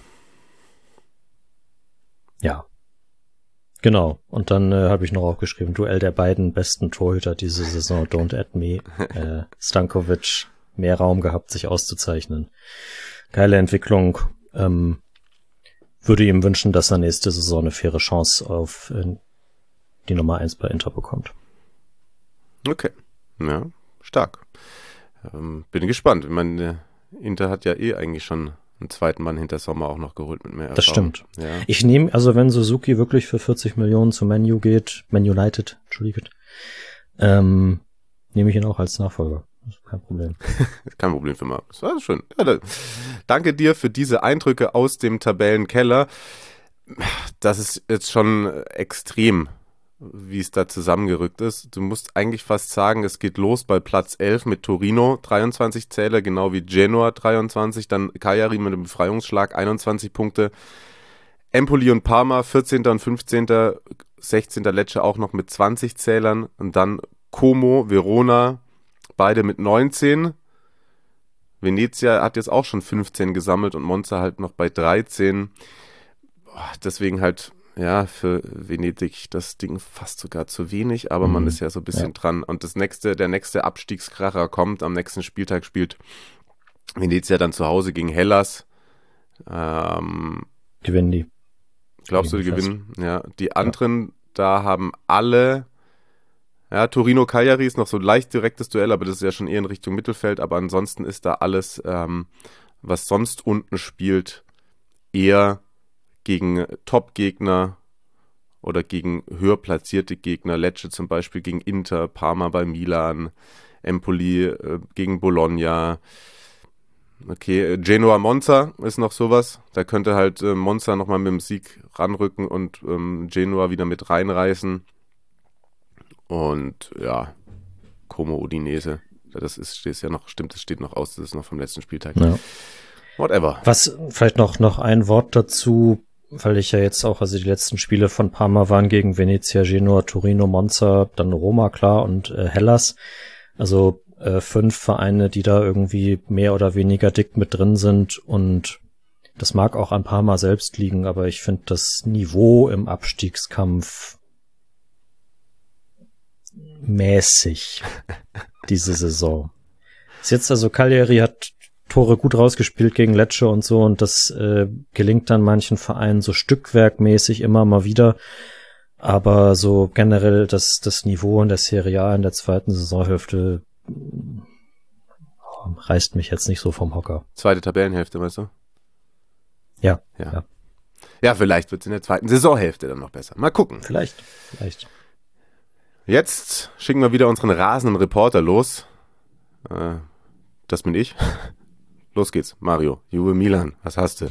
Ja. Genau. Und dann äh, habe ich noch aufgeschrieben, Duell der beiden besten Torhüter diese Saison, don't at me. Äh, Stankovic, mehr Raum gehabt, sich auszuzeichnen. Geile Entwicklung. Ähm, würde ihm wünschen, dass er nächste Saison eine faire Chance auf äh, die Nummer eins bei Inter bekommt. Okay. Ja, stark. Ähm, bin gespannt. Ich meine, Inter hat ja eh eigentlich schon einen zweiten Mann hinter Sommer auch noch geholt mit mehr Erfahrung. Das stimmt. Ja. Ich nehme, also wenn Suzuki wirklich für vierzig Millionen zu Man U geht, Man United, entschuldigt, ähm, nehme ich ihn auch als Nachfolger. Das ist kein Problem. Kein Problem für Markus. Das war schön. Ja, da, danke dir für diese Eindrücke aus dem Tabellenkeller. Das ist jetzt schon extrem, wie es da zusammengerückt ist. Du musst eigentlich fast sagen, es geht los bei Platz elf mit Torino, dreiundzwanzig Zähler, genau wie Genoa, dreiundzwanzig, dann Cagliari mit einem Befreiungsschlag, einundzwanzig Punkte, Empoli und Parma, vierzehnter und fünfzehnter, sechzehnter Lecce auch noch mit zwanzig Zählern und dann Como, Verona, beide mit neunzehn. Venezia hat jetzt auch schon fünfzehn gesammelt und Monza halt noch bei dreizehn. Deswegen halt ja, für Venedig das Ding fast sogar zu wenig, aber mhm. man ist ja so ein bisschen ja. dran. Und das nächste, der nächste Abstiegskracher kommt, am nächsten Spieltag spielt Venezia dann zu Hause gegen Hellas. Ähm, gewinnen die. Glaubst du, die gewinnen? Ja, die anderen, ja. da haben alle, ja, Torino Cagliari ist noch so ein leicht direktes Duell, aber das ist ja schon eher in Richtung Mittelfeld, aber ansonsten ist da alles, ähm, was sonst unten spielt, eher gegen Top-Gegner oder gegen höher platzierte Gegner. Lecce zum Beispiel gegen Inter, Parma bei Milan, Empoli äh, gegen Bologna. Okay, Genoa Monza ist noch sowas. Da könnte halt äh, Monza nochmal mit dem Sieg ranrücken und ähm, Genoa wieder mit reinreißen. Und ja, Como Udinese. Das ist, steht ja noch, stimmt, das steht noch aus, das ist noch vom letzten Spieltag. Ja. Whatever. Was, vielleicht noch, noch ein Wort dazu, weil ich ja jetzt auch, also die letzten Spiele von Parma waren gegen Venezia, Genoa, Torino, Monza, dann Roma, klar, und äh, Hellas. Also äh, fünf Vereine, die da irgendwie mehr oder weniger dick mit drin sind, und das mag auch an Parma selbst liegen, aber ich finde das Niveau im Abstiegskampf mäßig diese Saison. Ist jetzt also Cagliari hat Tore gut rausgespielt gegen Lecce und so und das äh, gelingt dann manchen Vereinen so stückwerkmäßig immer mal wieder. Aber so generell das, das Niveau in der Serie A in der zweiten Saisonhälfte oh, reißt mich jetzt nicht so vom Hocker. Zweite Tabellenhälfte, weißt du? Ja, ja. Ja, ja vielleicht wird es in der zweiten Saisonhälfte dann noch besser. Mal gucken. vielleicht, vielleicht. Jetzt schicken wir wieder unseren rasenden Reporter los. Äh, das bin ich. Los geht's, Mario. Juve Milan, was hast du?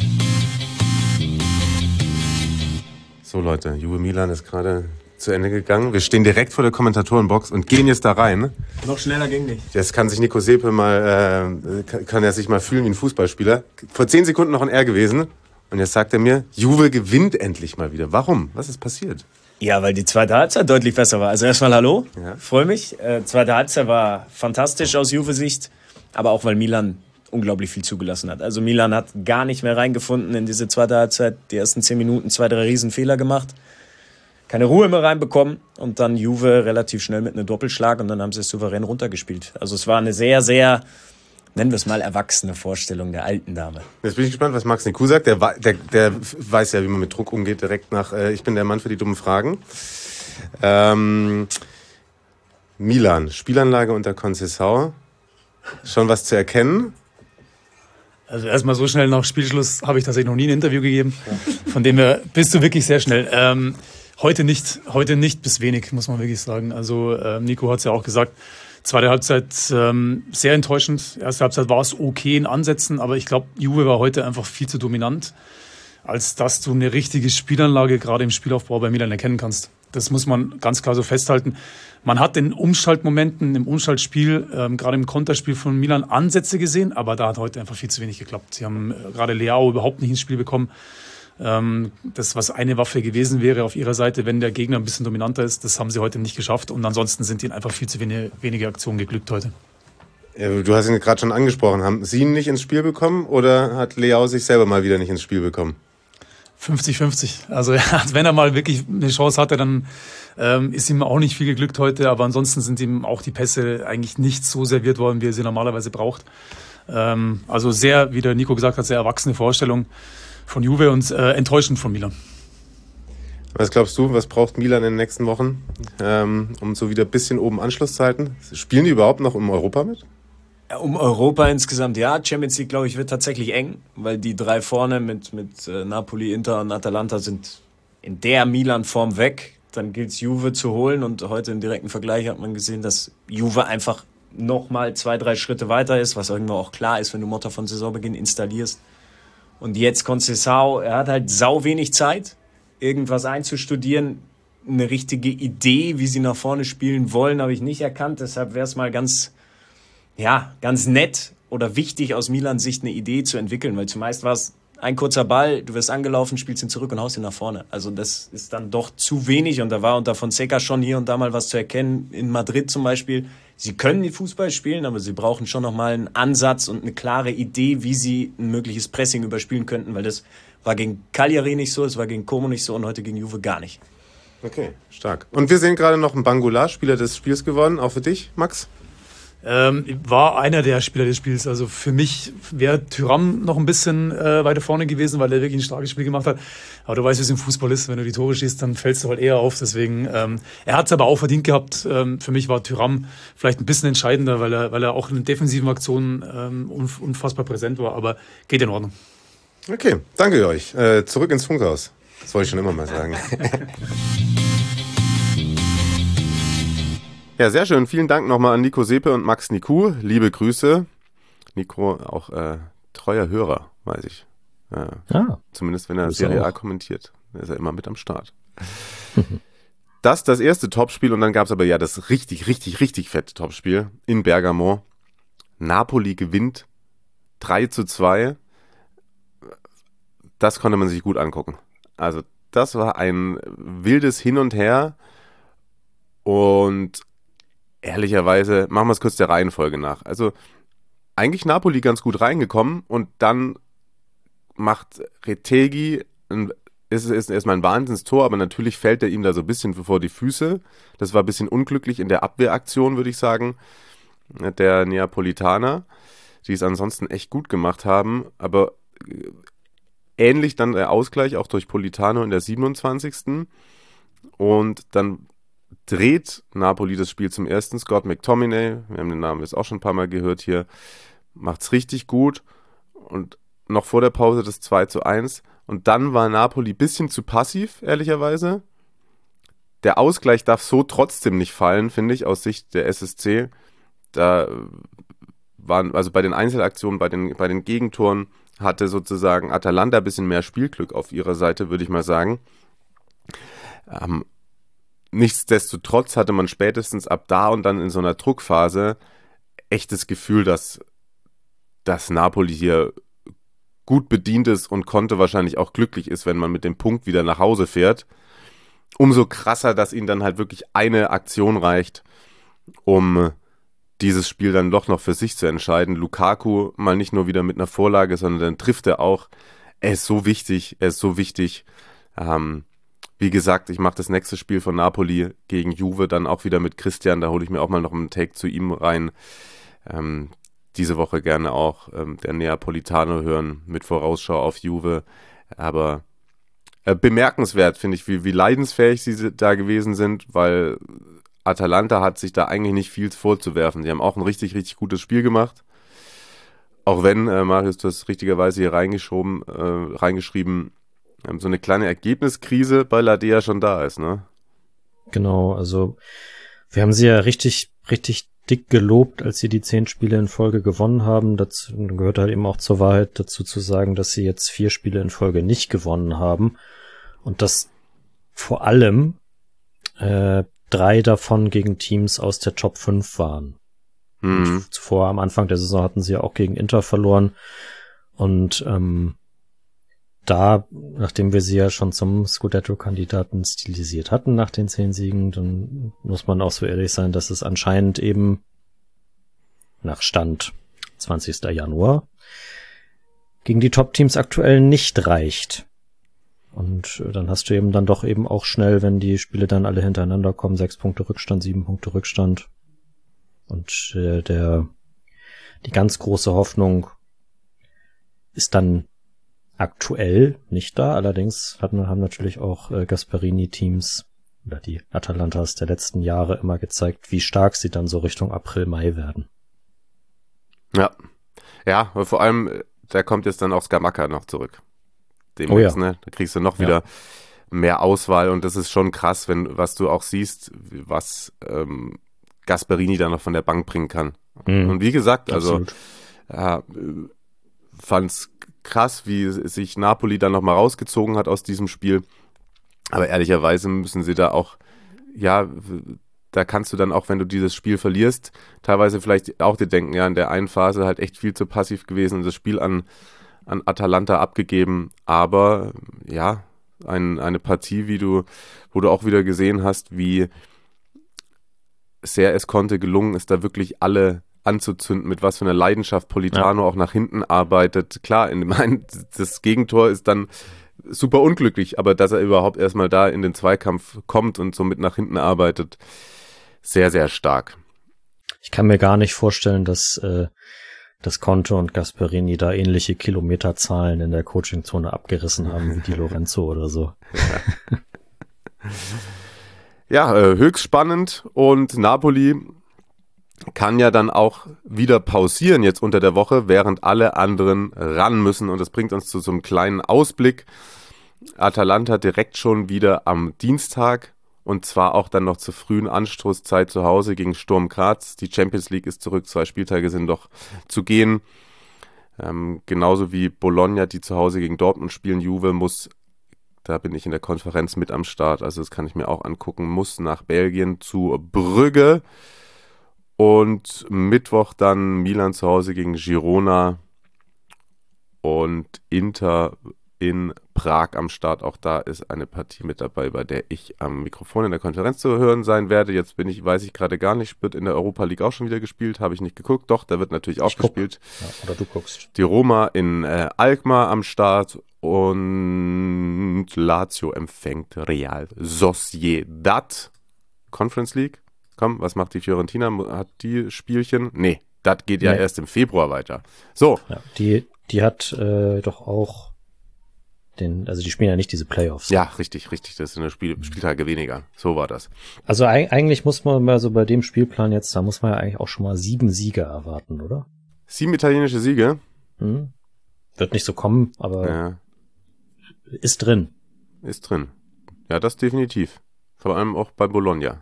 So Leute, Juve Milan ist gerade zu Ende gegangen. Wir stehen direkt vor der Kommentatorenbox und gehen jetzt da rein. Noch schneller ging nicht. Jetzt kann sich Nico Sepe mal, äh, kann er sich mal fühlen wie ein Fußballspieler. Vor zehn Sekunden noch ein R gewesen. Und jetzt sagt er mir, Juve gewinnt endlich mal wieder. Warum? Was ist passiert? Ja, weil die zweite Halbzeit deutlich besser war. Also erstmal hallo, Ja. freue mich. Äh, zweite Halbzeit war fantastisch aus Juve-Sicht, aber auch weil Milan unglaublich viel zugelassen hat. Also Milan hat gar nicht mehr reingefunden in diese zweite Halbzeit. Die ersten zehn Minuten zwei, drei Riesenfehler gemacht. Keine Ruhe mehr reinbekommen und dann Juve relativ schnell mit einem Doppelschlag und dann haben sie es souverän runtergespielt. Also es war eine sehr, sehr, nennen wir es mal, erwachsene Vorstellung der alten Dame. Jetzt bin ich gespannt, was Max Nikou sagt. Der, der, der weiß ja, wie man mit Druck umgeht, direkt nach äh, ich bin der Mann für die dummen Fragen. Ähm, Milan, Spielanlage unter Conceição. Schon was zu erkennen? Also erstmal so schnell nach Spielschluss habe ich tatsächlich noch nie ein Interview gegeben. Von dem her bist du wirklich sehr schnell. Ähm, heute nicht, heute nicht bis wenig, muss man wirklich sagen. Also ähm, Nico hat es ja auch gesagt, zweite Halbzeit ähm, sehr enttäuschend. Erste Halbzeit war es okay in Ansätzen, aber ich glaube, Juve war heute einfach viel zu dominant, als dass du eine richtige Spielanlage gerade im Spielaufbau bei Milan erkennen kannst. Das muss man ganz klar so festhalten. Man hat in Umschaltmomenten, im Umschaltspiel, ähm, gerade im Konterspiel von Milan Ansätze gesehen, aber da hat heute einfach viel zu wenig geklappt. Sie haben äh, gerade Leao überhaupt nicht ins Spiel bekommen. Ähm, das, was eine Waffe gewesen wäre auf ihrer Seite, wenn der Gegner ein bisschen dominanter ist, das haben sie heute nicht geschafft. Und ansonsten sind ihnen einfach viel zu wenige, wenige Aktionen geglückt heute. Ja, du hast ihn gerade schon angesprochen. Haben Sie ihn nicht ins Spiel bekommen oder hat Leao sich selber mal wieder nicht ins Spiel bekommen? fünfzig fünfzig. Also wenn er mal wirklich eine Chance hatte, dann ähm, ist ihm auch nicht viel geglückt heute. Aber ansonsten sind ihm auch die Pässe eigentlich nicht so serviert worden, wie er sie normalerweise braucht. Ähm, also sehr, wie der Nico gesagt hat, sehr erwachsene Vorstellung von Juve und äh, enttäuschend von Milan. Was glaubst du, was braucht Milan in den nächsten Wochen, ähm, um so wieder ein bisschen oben Anschluss zu halten? Spielen die überhaupt noch um Europa mit? Um Europa insgesamt, ja. Champions League, glaube ich, wird tatsächlich eng, weil die drei vorne mit, mit äh, Napoli, Inter und Atalanta sind in der Milan-Form weg. Dann gilt es Juve zu holen und heute im direkten Vergleich hat man gesehen, dass Juve einfach nochmal zwei, drei Schritte weiter ist, was irgendwo auch klar ist, wenn du Motto von Saisonbeginn installierst. Und jetzt Conceição, er hat halt sau wenig Zeit, irgendwas einzustudieren. Eine richtige Idee, wie sie nach vorne spielen wollen, habe ich nicht erkannt. Deshalb wäre es mal ganz... ja, ganz nett oder wichtig aus Milans Sicht eine Idee zu entwickeln, weil zumeist war es ein kurzer Ball, du wirst angelaufen, spielst ihn zurück und haust ihn nach vorne. Also das ist dann doch zu wenig und da war unter Fonseca schon hier und da mal was zu erkennen. In Madrid zum Beispiel, sie können Fußball spielen, aber sie brauchen schon nochmal einen Ansatz und eine klare Idee, wie sie ein mögliches Pressing überspielen könnten, weil das war gegen Cagliari nicht so, es war gegen Como nicht so und heute gegen Juve gar nicht. Okay, stark. Und wir sehen gerade noch einen Bangola, Spieler des Spiels geworden, auch für dich, Max? Ähm, war einer der Spieler des Spiels. Also für mich wäre Thuram noch ein bisschen äh, weiter vorne gewesen, weil er wirklich ein starkes Spiel gemacht hat. Aber du weißt, wie es im Fußball ist. Wenn du die Tore schießt, dann fällst du halt eher auf. Deswegen, ähm, er hat es aber auch verdient gehabt. Ähm, für mich war Thuram vielleicht ein bisschen entscheidender, weil er, weil er auch in defensiven Aktionen ähm, unfassbar präsent war. Aber geht in Ordnung. Okay, danke euch. Äh, zurück ins Funkhaus. Das wollte ich schon immer mal sagen. Ja, sehr schön. Vielen Dank nochmal an Nico Sepe und Max Nikou. Liebe Grüße. Nico, auch äh, treuer Hörer, weiß ich. Äh, Ah, zumindest wenn er ist Serie er A auch. kommentiert. Da ist er immer mit am Start. Das das erste Topspiel und dann gab es aber ja das richtig, richtig, richtig fette Topspiel in Bergamo. Napoli gewinnt drei zu zwei. Das konnte man sich gut angucken. Also das war ein wildes Hin und Her und ehrlicherweise, machen wir es kurz der Reihenfolge nach. Also eigentlich Napoli ganz gut reingekommen und dann macht Retegui, ein, ist, ist erstmal ein Wahnsinnstor, aber natürlich fällt er ihm da so ein bisschen vor die Füße. Das war ein bisschen unglücklich in der Abwehraktion, würde ich sagen. der Neapolitaner, die es ansonsten echt gut gemacht haben, aber ähnlich dann der Ausgleich auch durch Politano in der siebenundzwanzigsten Und dann dreht Napoli das Spiel zum ersten. Scott McTominay, wir haben den Namen jetzt auch schon ein paar Mal gehört hier, macht's richtig gut. Und noch vor der Pause das zwei zu eins. Und dann war Napoli ein bisschen zu passiv, ehrlicherweise. Der Ausgleich darf so trotzdem nicht fallen, finde ich, aus Sicht der S S C. Da waren, also bei den Einzelaktionen, bei den, bei den Gegentoren hatte sozusagen Atalanta ein bisschen mehr Spielglück auf ihrer Seite, würde ich mal sagen. Ähm, nichtsdestotrotz hatte man spätestens ab da und dann in so einer Druckphase echt das Gefühl, dass, dass Napoli hier gut bedient ist und Conte wahrscheinlich auch glücklich ist, wenn man mit dem Punkt wieder nach Hause fährt. Umso krasser, dass ihnen dann halt wirklich eine Aktion reicht, um dieses Spiel dann doch noch für sich zu entscheiden. Lukaku mal nicht nur wieder mit einer Vorlage, sondern dann trifft er auch. Er ist so wichtig, er ist so wichtig. Ähm, wie gesagt, ich mache das nächste Spiel von Napoli gegen Juve dann auch wieder mit Christian. Da hole ich mir auch mal noch einen Take zu ihm rein. Ähm, diese Woche gerne auch ähm, der Neapolitano hören mit Vorausschau auf Juve. Aber äh, bemerkenswert finde ich, wie, wie leidensfähig sie da gewesen sind, weil Atalanta hat sich da eigentlich nicht viel vorzuwerfen. Die haben auch ein richtig, richtig gutes Spiel gemacht. Auch wenn, äh, Marius, du hast richtigerweise hier reingeschoben, äh, reingeschrieben, ähm, so eine kleine Ergebniskrise bei Ladea schon da ist, ne? Genau, also wir haben sie ja richtig, richtig dick gelobt, als sie die zehn Spiele in Folge gewonnen haben. Dazu gehört halt eben auch zur Wahrheit dazu zu sagen, dass sie jetzt vier Spiele in Folge nicht gewonnen haben. Und das vor allem äh, drei davon gegen Teams aus der Top fünf waren. Mhm. Zuvor am Anfang der Saison hatten sie ja auch gegen Inter verloren. Und ähm, da, nachdem wir sie ja schon zum Scudetto-Kandidaten stilisiert hatten nach den zehn Siegen, dann muss man auch so ehrlich sein, dass es anscheinend eben nach Stand zwanzigster Januar gegen die Top-Teams aktuell nicht reicht. Und dann hast du eben dann doch eben auch schnell, wenn die Spiele dann alle hintereinander kommen, sechs Punkte Rückstand, sieben Punkte Rückstand. Und äh, der die ganz große Hoffnung ist dann aktuell nicht da. Allerdings hatten, haben natürlich auch äh, Gasperini-Teams oder die Atalantas der letzten Jahre immer gezeigt, wie stark sie dann so Richtung April, Mai werden. Ja, ja, aber vor allem, da kommt jetzt dann auch Scamacca noch zurück. Demnächst, oh ja. Ne? Da kriegst du noch wieder ja. mehr Auswahl und das ist schon krass, wenn was du auch siehst, was ähm, Gasperini da noch von der Bank bringen kann. Mhm. Und wie gesagt, also ja, fand's krass, wie sich Napoli dann nochmal rausgezogen hat aus diesem Spiel. Aber ehrlicherweise müssen sie da auch, ja, da kannst du dann auch, wenn du dieses Spiel verlierst, teilweise vielleicht auch dir denken, ja, in der einen Phase halt echt viel zu passiv gewesen und das Spiel an, an Atalanta abgegeben. Aber ja, ein, eine Partie, wie du, wo du auch wieder gesehen hast, wie sehr es Conte gelungen ist, da wirklich alle anzuzünden, mit was für einer Leidenschaft Politano ja. auch nach hinten arbeitet. Klar, in mein, das Gegentor ist dann super unglücklich, aber dass er überhaupt erstmal da in den Zweikampf kommt und so mit nach hinten arbeitet, sehr, sehr stark. Ich kann mir gar nicht vorstellen, dass, äh, dass Conte und Gasperini da ähnliche Kilometerzahlen in der Coachingzone abgerissen haben wie die Lorenzo oder so. Ja, äh, höchst spannend und Napoli kann ja dann auch wieder pausieren jetzt unter der Woche, während alle anderen ran müssen. Und das bringt uns zu so einem kleinen Ausblick. Atalanta direkt schon wieder am Dienstag und zwar auch dann noch zur frühen Anstoßzeit zu Hause gegen Sturm Graz. Die Champions League ist zurück, zwei Spieltage sind noch zu gehen. Ähm, genauso wie Bologna, die zu Hause gegen Dortmund spielen. Juve muss, da bin ich in der Konferenz mit am Start, also das kann ich mir auch angucken, muss nach Belgien zu Brügge. Und Mittwoch dann Milan zu Hause gegen Girona und Inter in Prag am Start. Auch da ist eine Partie mit dabei, bei der ich am Mikrofon in der Konferenz zu hören sein werde. Jetzt bin ich, weiß ich gerade gar nicht, wird in der Europa League auch schon wieder gespielt, habe ich nicht geguckt. Doch, da wird natürlich auch ich gespielt. Ja, oder du guckst. Die Roma in äh, Alkmaar am Start und Lazio empfängt Real Sociedad. Conference League. Komm, was macht die Fiorentina? Hat die Spielchen? Nee, das geht ja Nee. erst im Februar weiter. So. Ja, die, die hat äh, doch auch den, also die spielen ja nicht diese Playoffs. Ja, richtig, richtig. Das sind Spiel, Spieltage weniger. So war das. Also eig- eigentlich muss man mal so bei dem Spielplan jetzt, da muss man ja eigentlich auch schon mal sieben Siege erwarten, oder? Sieben italienische Siege. Hm? Wird nicht so kommen, aber Ja, ist drin. ist drin. Ja, das definitiv. Vor allem auch bei Bologna.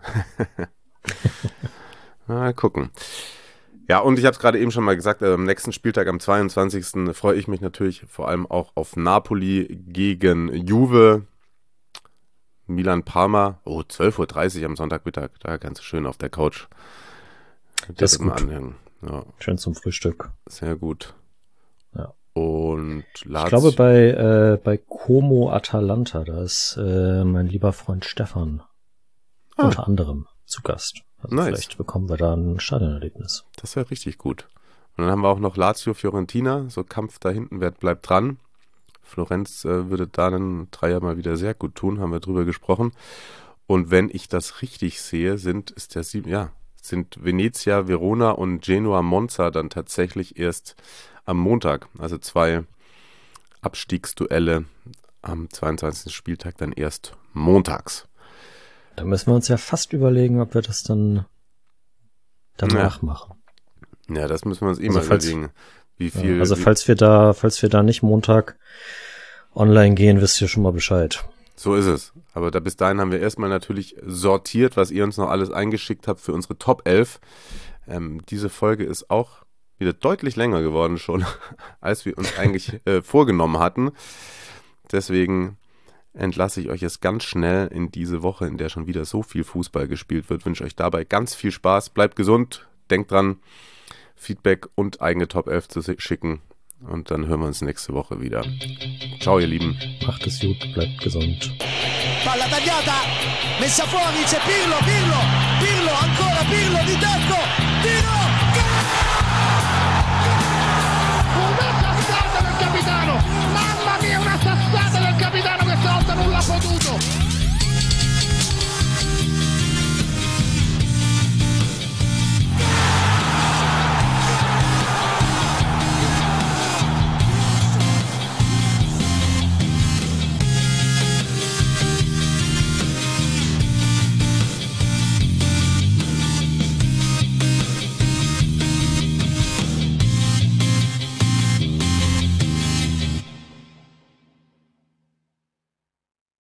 Mal gucken. Ja, und ich habe es gerade eben schon mal gesagt, äh, am nächsten Spieltag, am zweiundzwanzigsten freue ich mich natürlich vor allem auch auf Napoli gegen Juve. Milan-Parma. Oh, zwölf Uhr dreißig am Sonntagmittag. Da kannst du schön auf der Couch Das ist mal gut. anhängen. Ja, Schön zum Frühstück. sehr gut. Ja. Und Lazio. Ich glaube bei äh, bei Como Atalanta, da ist äh, mein lieber Freund Stefan Ah. unter anderem zu Gast. Also Nice. vielleicht bekommen wir da ein Stadionerlebnis. Das wäre richtig gut. Und dann haben wir auch noch Lazio Fiorentina, so Kampf da hinten, wer bleibt dran. Florenz äh, würde da einen Dreier mal wieder sehr gut tun, haben wir drüber gesprochen. Und wenn ich das richtig sehe, sind ist der sieben, ja, sind Venezia, Verona und Genoa Monza dann tatsächlich erst am Montag. Also zwei Abstiegsduelle am zweiundzwanzigsten Spieltag dann erst montags. Da müssen wir uns ja fast überlegen, ob wir das dann danach Ja. machen. Ja, das müssen wir uns eh Also mal falls- überlegen. Wie Ja, viel. also wie, falls wir da, falls wir da nicht Montag online gehen, wisst ihr schon mal Bescheid. So ist es. Aber da bis dahin haben wir erstmal natürlich sortiert, was ihr uns noch alles eingeschickt habt für unsere Top elf. Ähm, diese Folge ist auch wieder deutlich länger geworden schon, als wir uns eigentlich äh, vorgenommen hatten. Deswegen entlasse ich euch jetzt ganz schnell in diese Woche, in der schon wieder so viel Fußball gespielt wird. Wünsche euch dabei ganz viel Spaß. Bleibt gesund. Denkt dran, Feedback und eigene Top elf zu schicken. Und dann hören wir uns nächste Woche wieder. Ciao, ihr Lieben. Macht es gut, bleibt gesund. Palla tagliata, messa fuori, c'è Pirlo, Pirlo, Pirlo, ancora Pirlo di tacco,